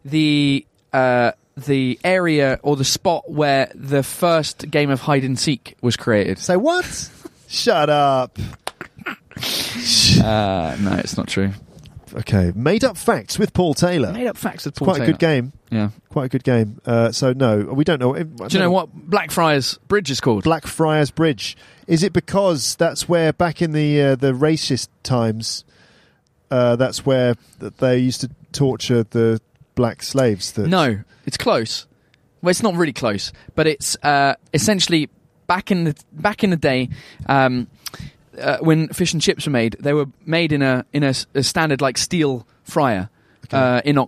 the uh, the area or the spot where the first game of hide and seek was created. Say what? Shut up. Uh, no, it's not true. Okay, made up facts with Paul Taylor. Made up facts with Paul Quite a Taylor. good game. Yeah. Quite a good game. Uh, so no, we don't know. I Do you don't know what Blackfriars Bridge is called? Blackfriars Bridge. Is it because that's where back in the uh, the racist times, uh, that's where th- they used to torture the black slaves? That No, it's close. Well, it's not really close, but it's uh, essentially back in the back in the day. Um, Uh, when fish and chips were made, they were made in a in a, s- a standard like steel fryer, uh, inox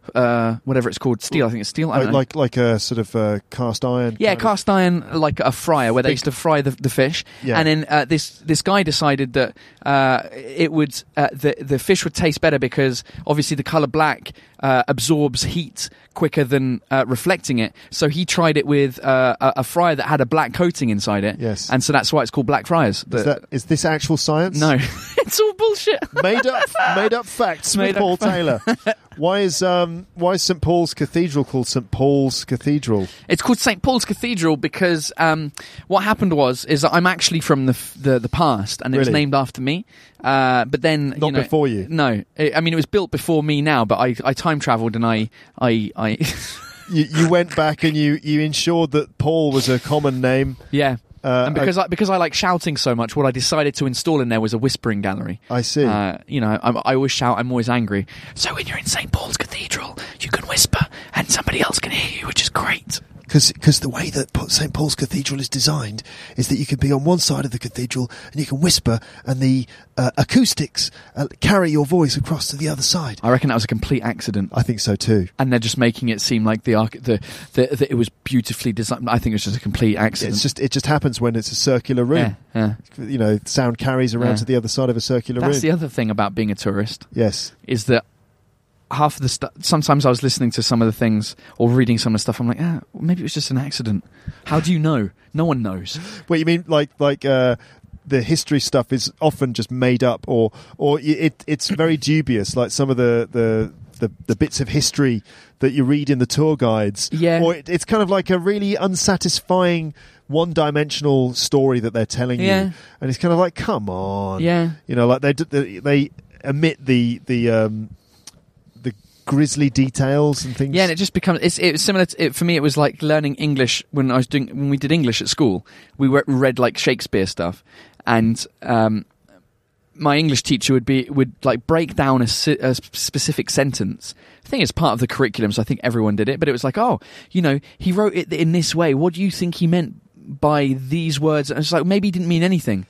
uh, whatever it's called, steel. I think it's steel. I don't Like, know. like like a sort of uh, cast iron. Yeah, kind of- cast iron, like a fryer, where they used to fry the, the fish. Yeah. And then uh, this this guy decided that uh, it would uh, the the fish would taste better because obviously the color black uh, absorbs heat quicker than uh, reflecting it. So he tried it with uh, a, a fryer that had a black coating inside it. Yes. And so that's why it's called black fryers. Is, The- that, is this actual science? no, it's all bullshit. made up made up facts Made with up Paul fa- Taylor. Why is um why is Saint Paul's Cathedral called Saint Paul's Cathedral? It's called Saint Paul's Cathedral because um, what happened was is that I'm actually from the f- the, the past, and it was Really? named after me. Uh, but then Not you know, before you? No, I I mean it was built before me now, but I, I time travelled and I I, I You, you went back and you, you ensured that Paul was a common name. yeah. Uh, and because I, because I like shouting so much, what I decided to install in there was a whispering gallery. I see. Uh, you know, I, I always shout. I'm always angry. So when you're in Saint Paul's Cathedral, you can whisper, and somebody else can hear you, which is great. Because the way that Saint Paul's Cathedral is designed is that you can be on one side of the cathedral and you can whisper, and the uh, acoustics uh, carry your voice across to the other side. I reckon that was a complete accident. I think so too. And they're just making it seem like the arch- the, the, the it was beautifully designed. I think it was just a complete accident. It's just it just happens when it's a circular room. yeah, yeah. You know, sound carries around Yeah. to the other side of a circular That's room. the other thing about being a tourist Yes. is that half of the stuff. Sometimes I was listening to some of the things or reading some of the stuff. I'm like, ah, well, maybe it was just an accident. How do you know? No one knows. Well, you mean like like uh, the history stuff is often just made up, or or it it's very dubious. Like some of the the. The, the bits of history that you read in the tour guides, Yeah. or it, it's kind of like a really unsatisfying, one-dimensional story that they're telling Yeah. you, and it's kind of like, come on, Yeah. you know, like they d- they, they omit the the um, the grisly details and things. Yeah, and it just becomes it's it was similar to, it, for me. It was like learning English when I was doing when we did English at school. We were, read like Shakespeare stuff, and um, my English teacher would be would like break down a, si- a specific sentence. I think it's part of the curriculum, so I think everyone did it. But it was like, oh, you know, he wrote it in this way. What do you think he meant by these words? And it's like maybe he didn't mean anything.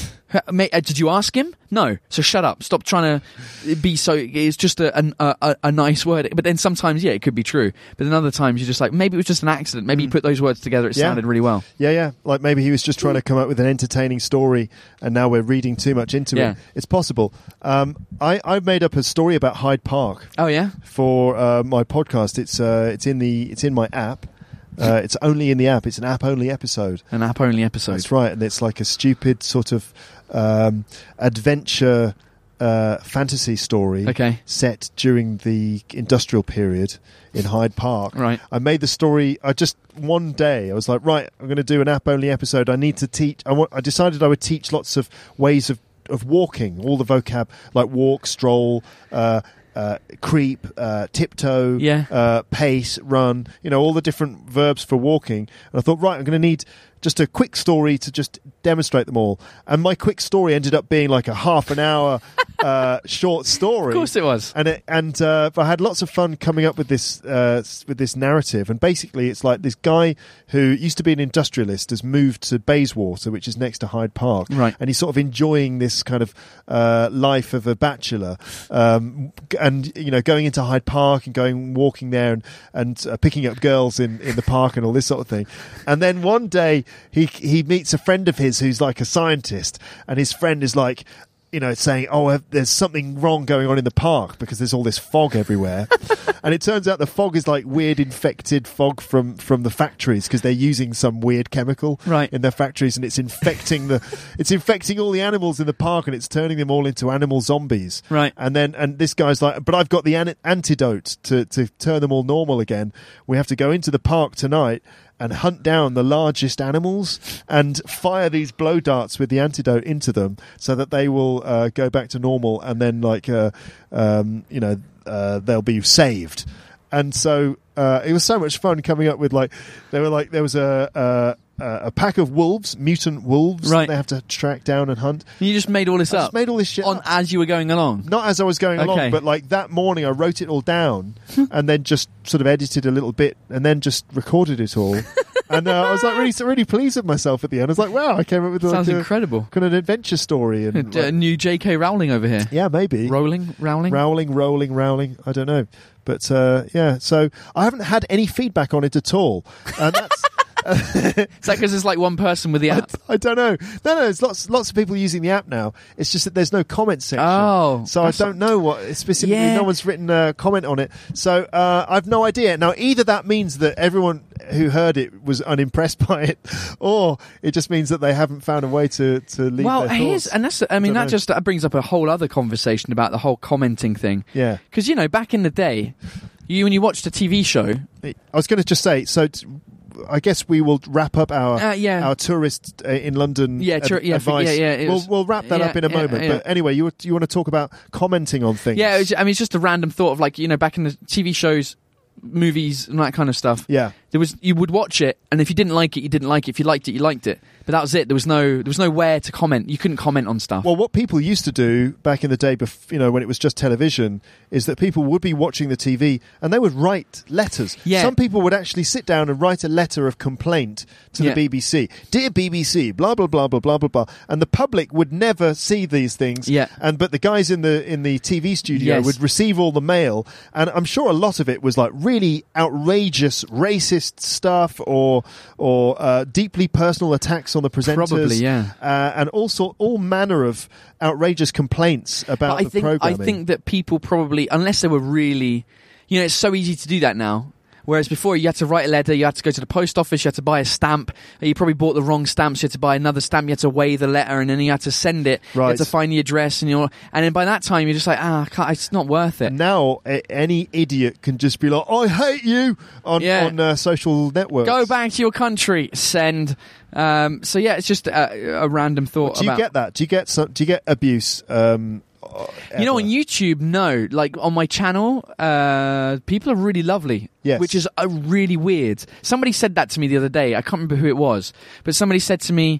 Did you ask him? No. So shut up. Stop trying to be so. It's just a, a, a, a nice word. But then sometimes, yeah, it could be true. But then other times, you're just like, maybe it was just an accident. Maybe you put those words together. It Yeah. sounded really well. Yeah, yeah. Like maybe he was just trying to come up with an entertaining story, and now we're reading too much into Yeah. it. It's possible. Um, I I made up a story about Hyde Park Oh yeah. for uh, my podcast. It's uh, it's in the it's in my app. Uh, it's only in the app. It's an app only episode. An app only episode. That's right, and it's like a stupid sort of um, adventure uh, fantasy story Okay. set during the industrial period in Hyde Park. Right. I made the story. I just one day I was like, right, I'm going to do an app only episode. I need to teach. I, wa- I decided I would teach lots of ways of of walking, all the vocab like walk, stroll. Uh, Uh, creep, uh, tiptoe, Yeah. uh, pace, run, you know, all the different verbs for walking. And I thought, right, I'm going to need just a quick story to just demonstrate them all. And my quick story ended up being like a half an hour uh, short story. Of course it was. And it, and uh, but I had lots of fun coming up with this uh, s- with this narrative. And basically, it's like this guy who used to be an industrialist has moved to Bayswater, which is next to Hyde Park, Right. and he's sort of enjoying this kind of uh, life of a bachelor, um, g- and you know, going into Hyde Park and going walking there and and uh, picking up girls in, in the park and all this sort of thing. And then one day he he meets a friend of his who's like a scientist, and his friend is like, you know, saying, oh, uh, there's something wrong going on in the park because there's all this fog everywhere. And it turns out the fog is like weird infected fog from, from the factories because they're using some weird chemical Right. in their factories, and it's infecting the, it's infecting all the animals in the park, and it's turning them all into animal zombies. Right. And then, and this guy's like, but I've got the an- antidote to, to turn them all normal again. We have to go into the park tonight and hunt down the largest animals and fire these blow darts with the antidote into them so that they will uh, go back to normal, and then like uh, um, you know uh, they'll be saved. And so uh, it was so much fun coming up with like they were like there was a a, a pack of wolves, mutant wolves, Right. that they have to track down and hunt. You just made all this I up just made all this shit on up. as you were going along. Not as I was going Okay. along, but like that morning I wrote it all down and then just sort of edited a little bit and then just recorded it all. And uh, I was like really, really pleased with myself at the end. I was like, wow, I came up with Sounds like a, incredible. kind of an adventure story. And Uh, like, new J K Rowling over here. yeah, maybe. Rolling, Rowling. Rowling, rolling, rowling. I don't know. But uh, yeah, so I haven't had any feedback on it at all, and that's. Is that because there's like one person with the app? I, I don't know. No, no, there's lots, lots of people using the app now. It's just that there's no comment section. Oh, so I don't know what specifically. Yeah. No one's written a comment on it, so uh, I've no idea. Now, either that means that everyone who heard it was unimpressed by it, or it just means that they haven't found a way to to leave. Well, their here's thoughts. and that's. I mean, Don't that know. just that brings up a whole other conversation about the whole commenting thing. Yeah. Because you know, back in the day, you when you watched a T V show. I was going to just say so. T- I guess we will wrap up our Uh, yeah. our tourist uh, in London Yeah, ad- tur- yeah, for- advice. yeah, yeah, it we'll was- we'll wrap that yeah, up in a yeah, moment. yeah. But anyway, you you want to talk about commenting on things? Yeah, it was, I mean, it's just a random thought of like you know, back in the T V shows, movies, and that kind of stuff. Yeah. There was you would watch it, and if you didn't like it, you didn't like it. If you liked it, you liked it. But that was it. There was no there was nowhere to comment. You couldn't comment on stuff. Well, what people used to do back in the day, bef- you know, when it was just television, is that people would be watching the T V and they would write letters. Yeah. Some people would actually sit down and write a letter of complaint to Yeah. the B B C. Dear B B C, blah blah blah blah blah blah blah. And the public would never see these things. Yeah. And but the guys in the in the T V studio Yes. would receive all the mail, and I'm sure a lot of it was like really outrageous racist stuff or or uh, deeply personal attacks on the presenters. Probably, yeah. Uh, and also all manner of outrageous complaints about But I the think I programming. think that people probably, unless they were really, you know, it's so easy to do that now. Whereas before, you had to write a letter, you had to go to the post office, you had to buy a stamp. You probably bought the wrong stamp, so you had to buy another stamp. You had to weigh the letter, and then you had to send it. You Right. had to find the address, and you and then by that time, you're just like, ah, I can't, it's not worth it. And now a- any idiot can just be like, "I hate you" on Yeah. on uh, social networks. Go back to your country. Send. Um, so yeah, it's just a, a random thought. Do you about, get that? Do you get some? Do you get abuse? Um, You know, ever? on YouTube, no. Like on my channel, uh, people are really lovely. Yes. Which is uh, really weird. Somebody said that to me the other day. I can't remember who it was, but somebody said to me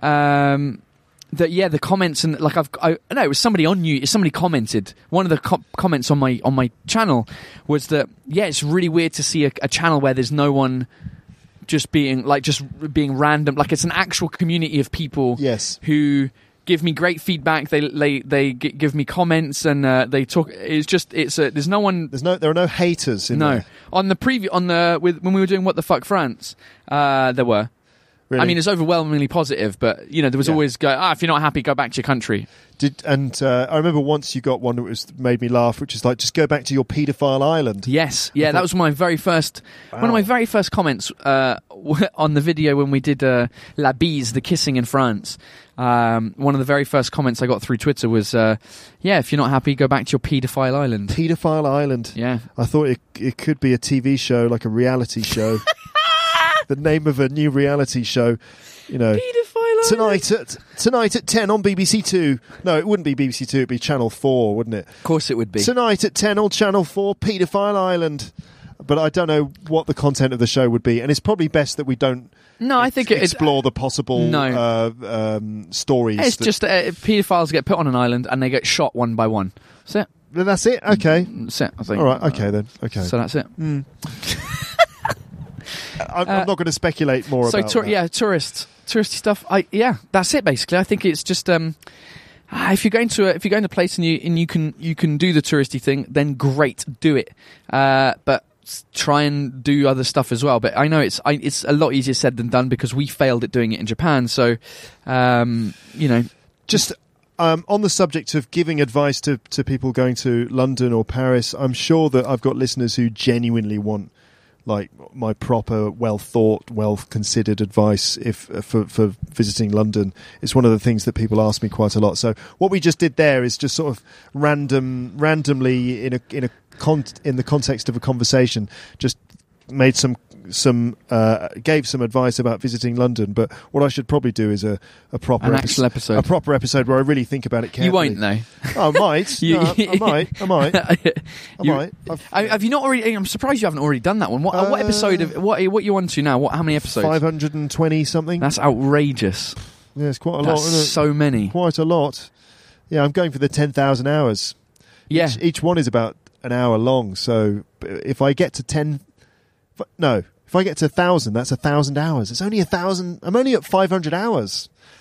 um, that yeah, the comments and like I've I no, it was somebody on you. Somebody commented. One of the co- comments on my on my channel was that yeah, it's really weird to see a, a channel where there's no one just being like just being random. Like it's an actual community of people. Yes. Who give me great feedback. They they they g- give me comments and uh, they talk. It's just it's a, there's no one. There's no. There are no haters in No, there. on the preview on the with when we were doing What the Fuck France, uh, there were. Really. I mean, it's overwhelmingly positive, but you know there was Yeah. always go. Ah, if you're not happy, go back to your country. Did and uh, I remember once you got one that was made me laugh, which is like just go back to your paedophile island. Yes, yeah, thought- that was my very first one of my very first comments uh, on the video when we did uh, La Bise, the kissing in France. Um, one of the very first comments I got through Twitter was, uh, "Yeah, if you're not happy, go back to your paedophile island." Paedophile Island. Yeah. I thought it it could be a T V show, like a reality show. The name of a new reality show, you know. Paedophile Tonight at tonight at ten on B B C Two. No, it wouldn't be B B C Two. It'd be Channel Four, wouldn't it? Of course, it would be. Tonight at ten on Channel Four, Paedophile Island. But I don't know what the content of the show would be, and it's probably best that we don't. No, I think it- it- explore the possible No. uh, um, stories. It's that- just uh, paedophiles get put on an island and they get shot one by one. That's it. Then that's it. Okay. That's it. I think. All right. Okay then. Okay. So that's it. I'm, I'm not going to speculate more So about tour- that. yeah, tourists, touristy stuff. I yeah, that's it basically. I think it's just um, ah, if you're going to a, if you're going to a place and you and you can you can do the touristy thing, then great, do it. Uh, but s- try and do other stuff as well. But I know it's I, it's a lot easier said than done because we failed at doing it in Japan. So um, you know, Just um, on the subject of giving advice to, to people going to London or Paris, I'm sure that I've got listeners who genuinely want like my proper, well thought, well considered advice if uh, for for visiting London. It's one of the things that people ask me quite a lot. So what we just did there is just sort of random, randomly in a in a con- in the context of a conversation, just made some some uh, gave some advice about visiting London. But what I should probably do is a, a proper An epi- actual episode. a proper episode where I really think about it carefully. you won't know. Oh, I might. You- No, I might. I might. I You- might. I've- I- Have you not already? I'm surprised you haven't already done that one. What, what Uh, episode of what? What you on to now? What? How many episodes? five hundred twenty something. That's outrageous. Yeah, it's quite a That's lot, isn't it? so many. Quite a lot. Yeah, I'm going for the ten thousand hours. Yeah. Each, each one is about an hour long. So if I get to ten... f- No, if I get to one thousand, that's one thousand hours. It's only one thousand... I'm only at five hundred hours.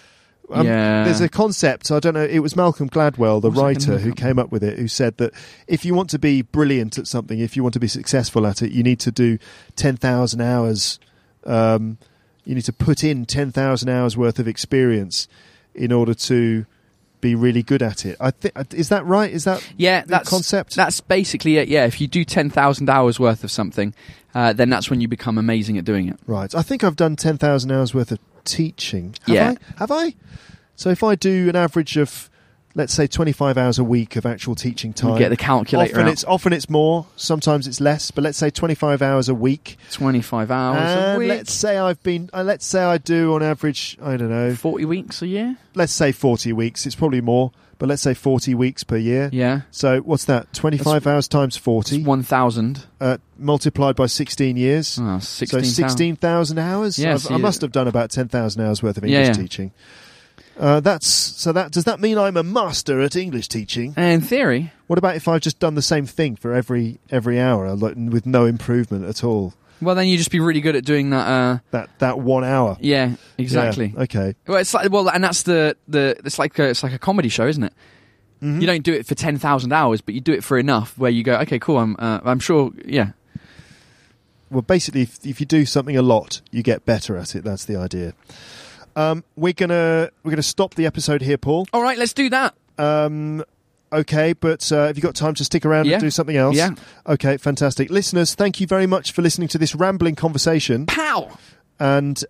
Um, Yeah. There's a concept, I don't know, it was Malcolm Gladwell, the What was I gonna writer, look who up? came up with it, who said that if you want to be brilliant at something, if you want to be successful at it, you need to do ten thousand hours, um, you need to put in ten thousand hours worth of experience in order to be really good at it. I think Is that right? Is that Yeah, the that's concept? That's basically it. Yeah, if you do ten thousand hours worth of something, uh, then that's when you become amazing at doing it. Right. I think I've done ten thousand hours worth of teaching. Have Yeah. I? Have I? So if I do an average of, let's say, twenty-five hours a week of actual teaching time. You get the calculator often out. It's, often it's more, sometimes it's less, but let's say twenty-five hours a week. twenty-five hours a and week. let's say I've been, uh, let's say I do on average, I don't know, forty weeks a year? let's say forty weeks. It's probably more, but let's say forty weeks per year. Yeah. So what's that? twenty-five hours times forty, It's one thousand. uh, multiplied by sixteen years. Oh, So sixteen. sixteen thousand hours. Yeah, I've, so I you- must have done about ten thousand hours worth of Yeah, English yeah. teaching. Uh, that's so. That does that mean I'm a master at English teaching? In theory. What about if I've just done the same thing for every every hour, like, with no improvement at all? Well, then you just be really good at doing that. Uh, That that one hour. yeah, exactly. Yeah, okay. Well, it's like well, and that's the the. It's like a, it's like a comedy show, isn't it? Mm-hmm. You don't do it for ten thousand hours, but you do it for enough where you go, okay, cool. I'm uh, I'm sure. Yeah. Well, basically, if, if you do something a lot, you get better at it. That's the idea. Um, we're gonna we're gonna stop the episode here, Paul. All right, let's do that. Um, okay, but uh, have you got time to stick around Yeah. and do something else? Yeah. Okay, fantastic. Listeners, thank you very much for listening to this rambling conversation. Pow. And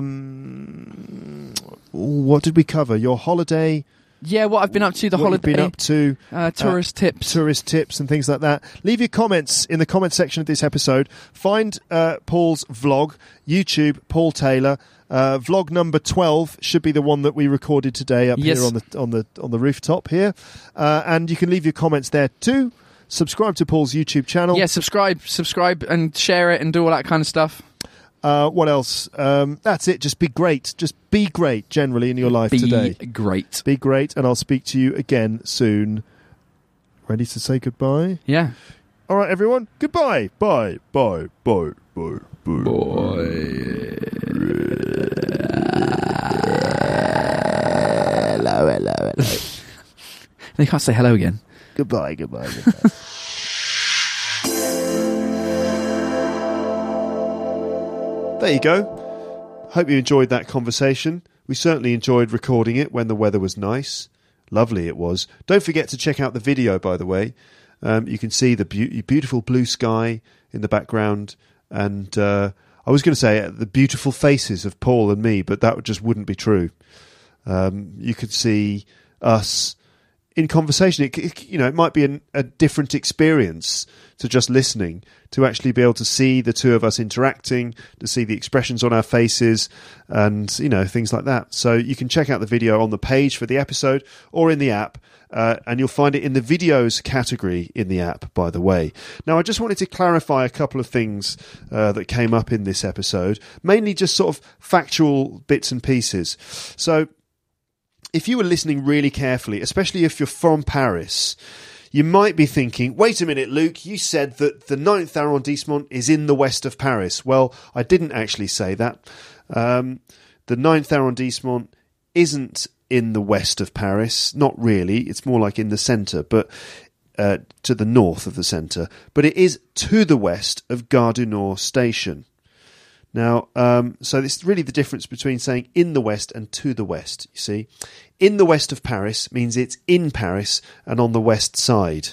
um, what did we cover? Your holiday, Yeah, what I've been up to the what holiday. you've been up to, uh, tourist tips. tourist tips and things like that. Leave your comments in the comment section of this episode. Find uh, Paul's vlog, YouTube, Paul Taylor. Uh, vlog number twelve should be the one that we recorded today up Yes. here on the on the on the rooftop here, uh, and you can leave your comments there too. Subscribe to Paul's YouTube channel. Yeah, subscribe, subscribe, and share it, and do all that kind of stuff. Uh, what else? Um, that's it. Just be great. Just be great generally in your life Be today. great. Be great, and I'll speak to you again soon. Ready to say goodbye? Yeah. All right, everyone. Goodbye. Bye. Bye. Bye. Bye. Bye. Hello, hello, hello. They can't say hello again. Goodbye. Goodbye. Goodbye. There you go. Hope you enjoyed that conversation. We certainly enjoyed recording it when the weather was nice. Lovely it was. Don't forget to check out the video, by the way. Um, you can see the be- beautiful blue sky in the background, and uh, I was going to say uh, the beautiful faces of Paul and me, but that just wouldn't be true. Um, you could see us in conversation. It, it, you know, it might be an, a different experience to just listening, to actually be able to see the two of us interacting, to see the expressions on our faces, and, you know, things like that. So you can check out the video on the page for the episode or in the app, uh, and you'll find it in the videos category in the app, by the way. Now, I just wanted to clarify a couple of things uh, that came up in this episode, mainly just sort of factual bits and pieces. So if you were listening really carefully, especially if you're from Paris, you might be thinking, wait a minute, Luke, you said that the ninth arrondissement is in the west of Paris. Well, I didn't actually say that. Um, the ninth arrondissement isn't in the west of Paris. Not really. It's more like in the centre, but uh, to the north of the centre. But it is to the west of Gare du Nord station. Now, um, so this is really the difference between saying in the west and to the west, you see. In the west of Paris means it's in Paris and on the west side.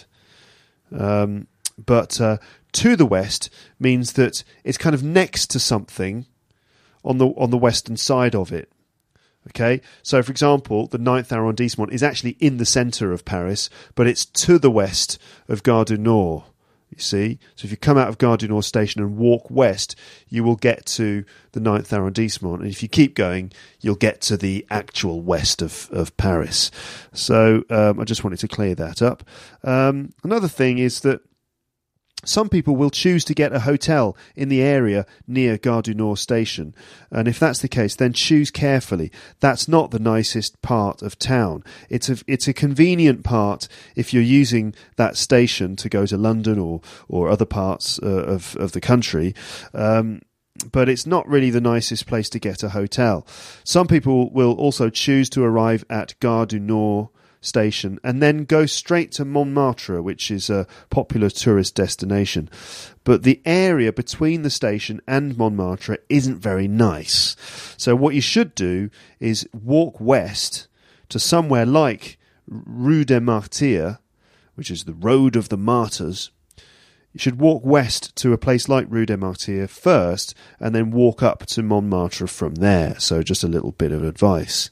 Um, but uh, to the west means that it's kind of next to something on the on the western side of it. Okay, so for example, the ninth arrondissement is actually in the centre of Paris, but it's to the west of Gare du Nord. You see, so if you come out of Gare du Nord station and walk west, you will get to the ninth arrondissement, and if you keep going, you'll get to the actual west of, of Paris. So um, I just wanted to clear that up. Um, another thing is that some people will choose to get a hotel in the area near Gare du Nord station. And if that's the case, then choose carefully. That's not the nicest part of town. It's a, it's a convenient part if you're using that station to go to London or, or other parts uh, of, of the country. Um, but it's not really the nicest place to get a hotel. Some people will also choose to arrive at Gare du Nord station and then go straight to Montmartre, which is a popular tourist destination. But the area between the station and Montmartre isn't very nice. So what you should do is walk west to somewhere like Rue des Martyrs, which is the Road of the Martyrs. You should walk west to a place like Rue des Martyrs first and then walk up to Montmartre from there. So just a little bit of advice.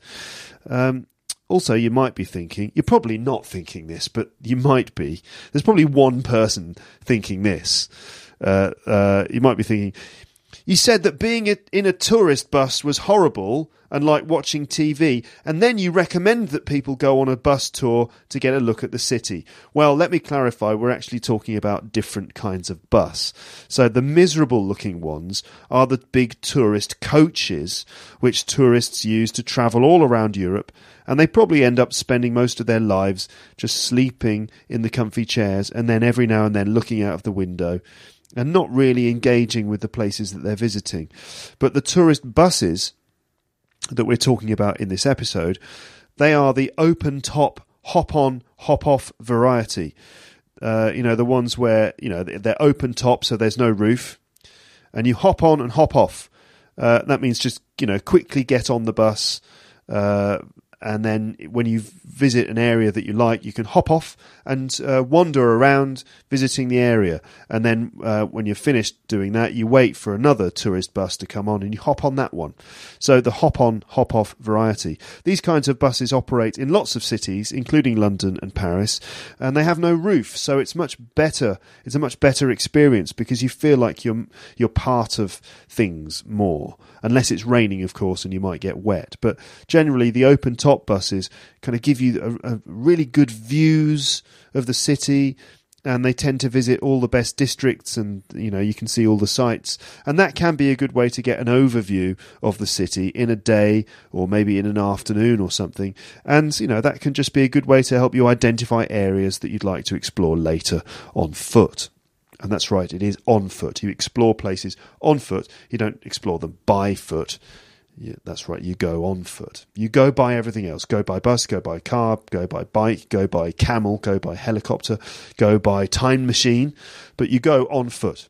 Um, Also, you might be thinking, you're probably not thinking this, but you might be. There's probably one person thinking this. Uh, uh, you might be thinking, you said that being in a tourist bus was horrible and like watching T V, and then you recommend that people go on a bus tour to get a look at the city. Well, let me clarify, we're actually talking about different kinds of bus. So the miserable-looking ones are the big tourist coaches, which tourists use to travel all around Europe, and they probably end up spending most of their lives just sleeping in the comfy chairs and then every now and then looking out of the window and not really engaging with the places that they're visiting. But the tourist buses that we're talking about in this episode, they are the open-top, hop-on, hop-off variety. Uh, you know, the ones where, you know, they're open-top, so there's no roof, and you hop on and hop off. Uh, that means just, you know, quickly get on the bus, uh, and then when you visit an area that you like, you can hop off and uh, wander around visiting the area. And then uh, when you're finished doing that, you wait for another tourist bus to come on and you hop on that one. So the hop-on, hop-off variety. These kinds of buses operate in lots of cities, including London and Paris, and they have no roof. So it's much better. It's a much better experience because you feel like you're you're part of things more. Unless it's raining, of course, and you might get wet. But generally, the open-top buses kind of give you a, a really good views of the city, and they tend to visit all the best districts, and you know you can see all the sights, and that can be a good way to get an overview of the city in a day or maybe in an afternoon or something. And you know that can just be a good way to help you identify areas that you'd like to explore later on foot. And that's right, it is on foot. You explore places on foot. You don't explore them by foot. Yeah, that's right, you go on foot. You go by everything else. Go by bus, go by car, go by bike, go by camel, go by helicopter, go by time machine. But you go on foot.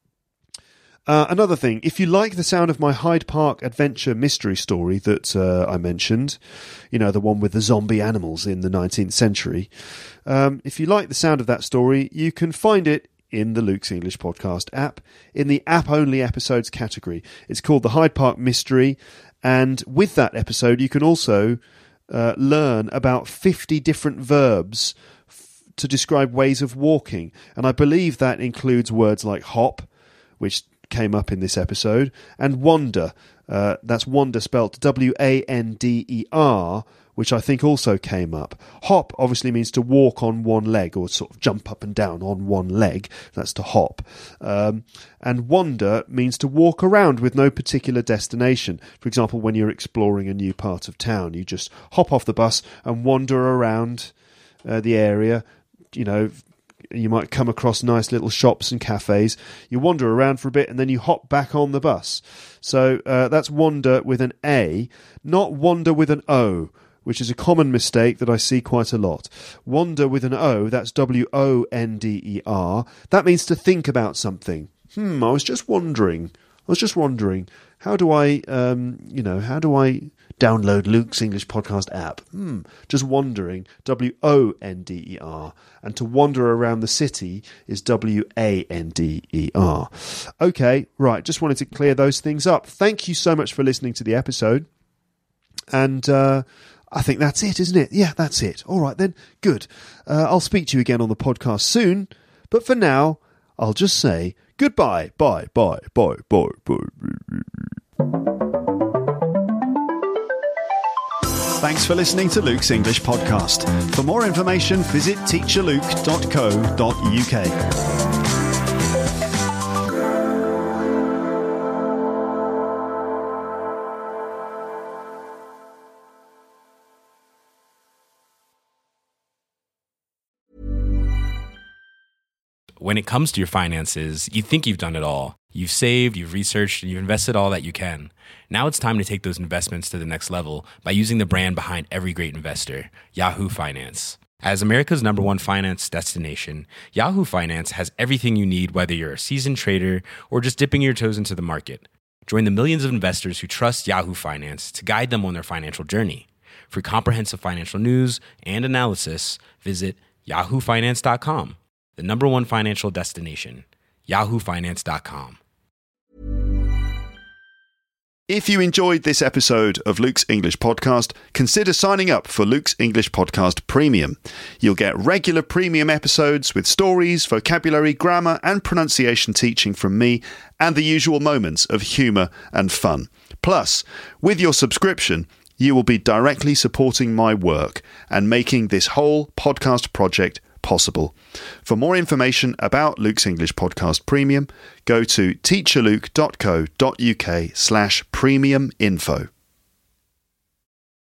Uh, another thing, if you like the sound of my Hyde Park adventure mystery story that uh, I mentioned, you know, the one with the zombie animals in the nineteenth century, um, if you like the sound of that story, you can find it in the Luke's English Podcast app, in the app-only episodes category. It's called the Hyde Park Mystery, and with that episode you can also uh, learn about fifty different verbs f- to describe ways of walking, and I believe that includes words like hop, which came up in this episode, and wander. Uh, that's wander spelt W A N D E R, which I think also came up. Hop obviously means to walk on one leg, or sort of jump up and down on one leg. That's to hop. Um, and wander means to walk around with no particular destination. For example, when you're exploring a new part of town, you just hop off the bus and wander around uh, the area. You know, you might come across nice little shops and cafes. You wander around for a bit and then you hop back on the bus. So uh, that's wander with an A, not wander with an O, which is a common mistake that I see quite a lot. Wander with an O, that's W O N D E R. That means to think about something. Hmm, I was just wondering. I was just wondering, how do I, um, you know, how do I download Luke's English Podcast app? Hmm, just wondering, W O N D E R. And to wander around the city is W A N D E R. Okay, right, just wanted to clear those things up. Thank you so much for listening to the episode. And, uh, I think that's it, isn't it? Yeah, that's it. All right, then. Good. Uh, I'll speak to you again on the podcast soon. But for now, I'll just say goodbye. Bye, bye, bye, bye, bye. Thanks for listening to Luke's English Podcast. For more information, visit teacher luke dot co dot uk. when it comes to your finances, you think you've done it all. You've saved, you've researched, and you've invested all that you can. Now it's time to take those investments to the next level by using the brand behind every great investor, Yahoo Finance. As America's number one finance destination, Yahoo Finance has everything you need, whether you're a seasoned trader or just dipping your toes into the market. Join the millions of investors who trust Yahoo Finance to guide them on their financial journey. For comprehensive financial news and analysis, visit yahoo finance dot com, the number one financial destination, yahoo finance dot com. If you enjoyed this episode of Luke's English Podcast, consider signing up for Luke's English Podcast Premium. You'll get regular premium episodes with stories, vocabulary, grammar and pronunciation teaching from me and the usual moments of humour and fun. Plus, with your subscription, you will be directly supporting my work and making this whole podcast project possible. For more information about Luke's English Podcast Premium, go to teacher luke dot co dot uk slash premium info.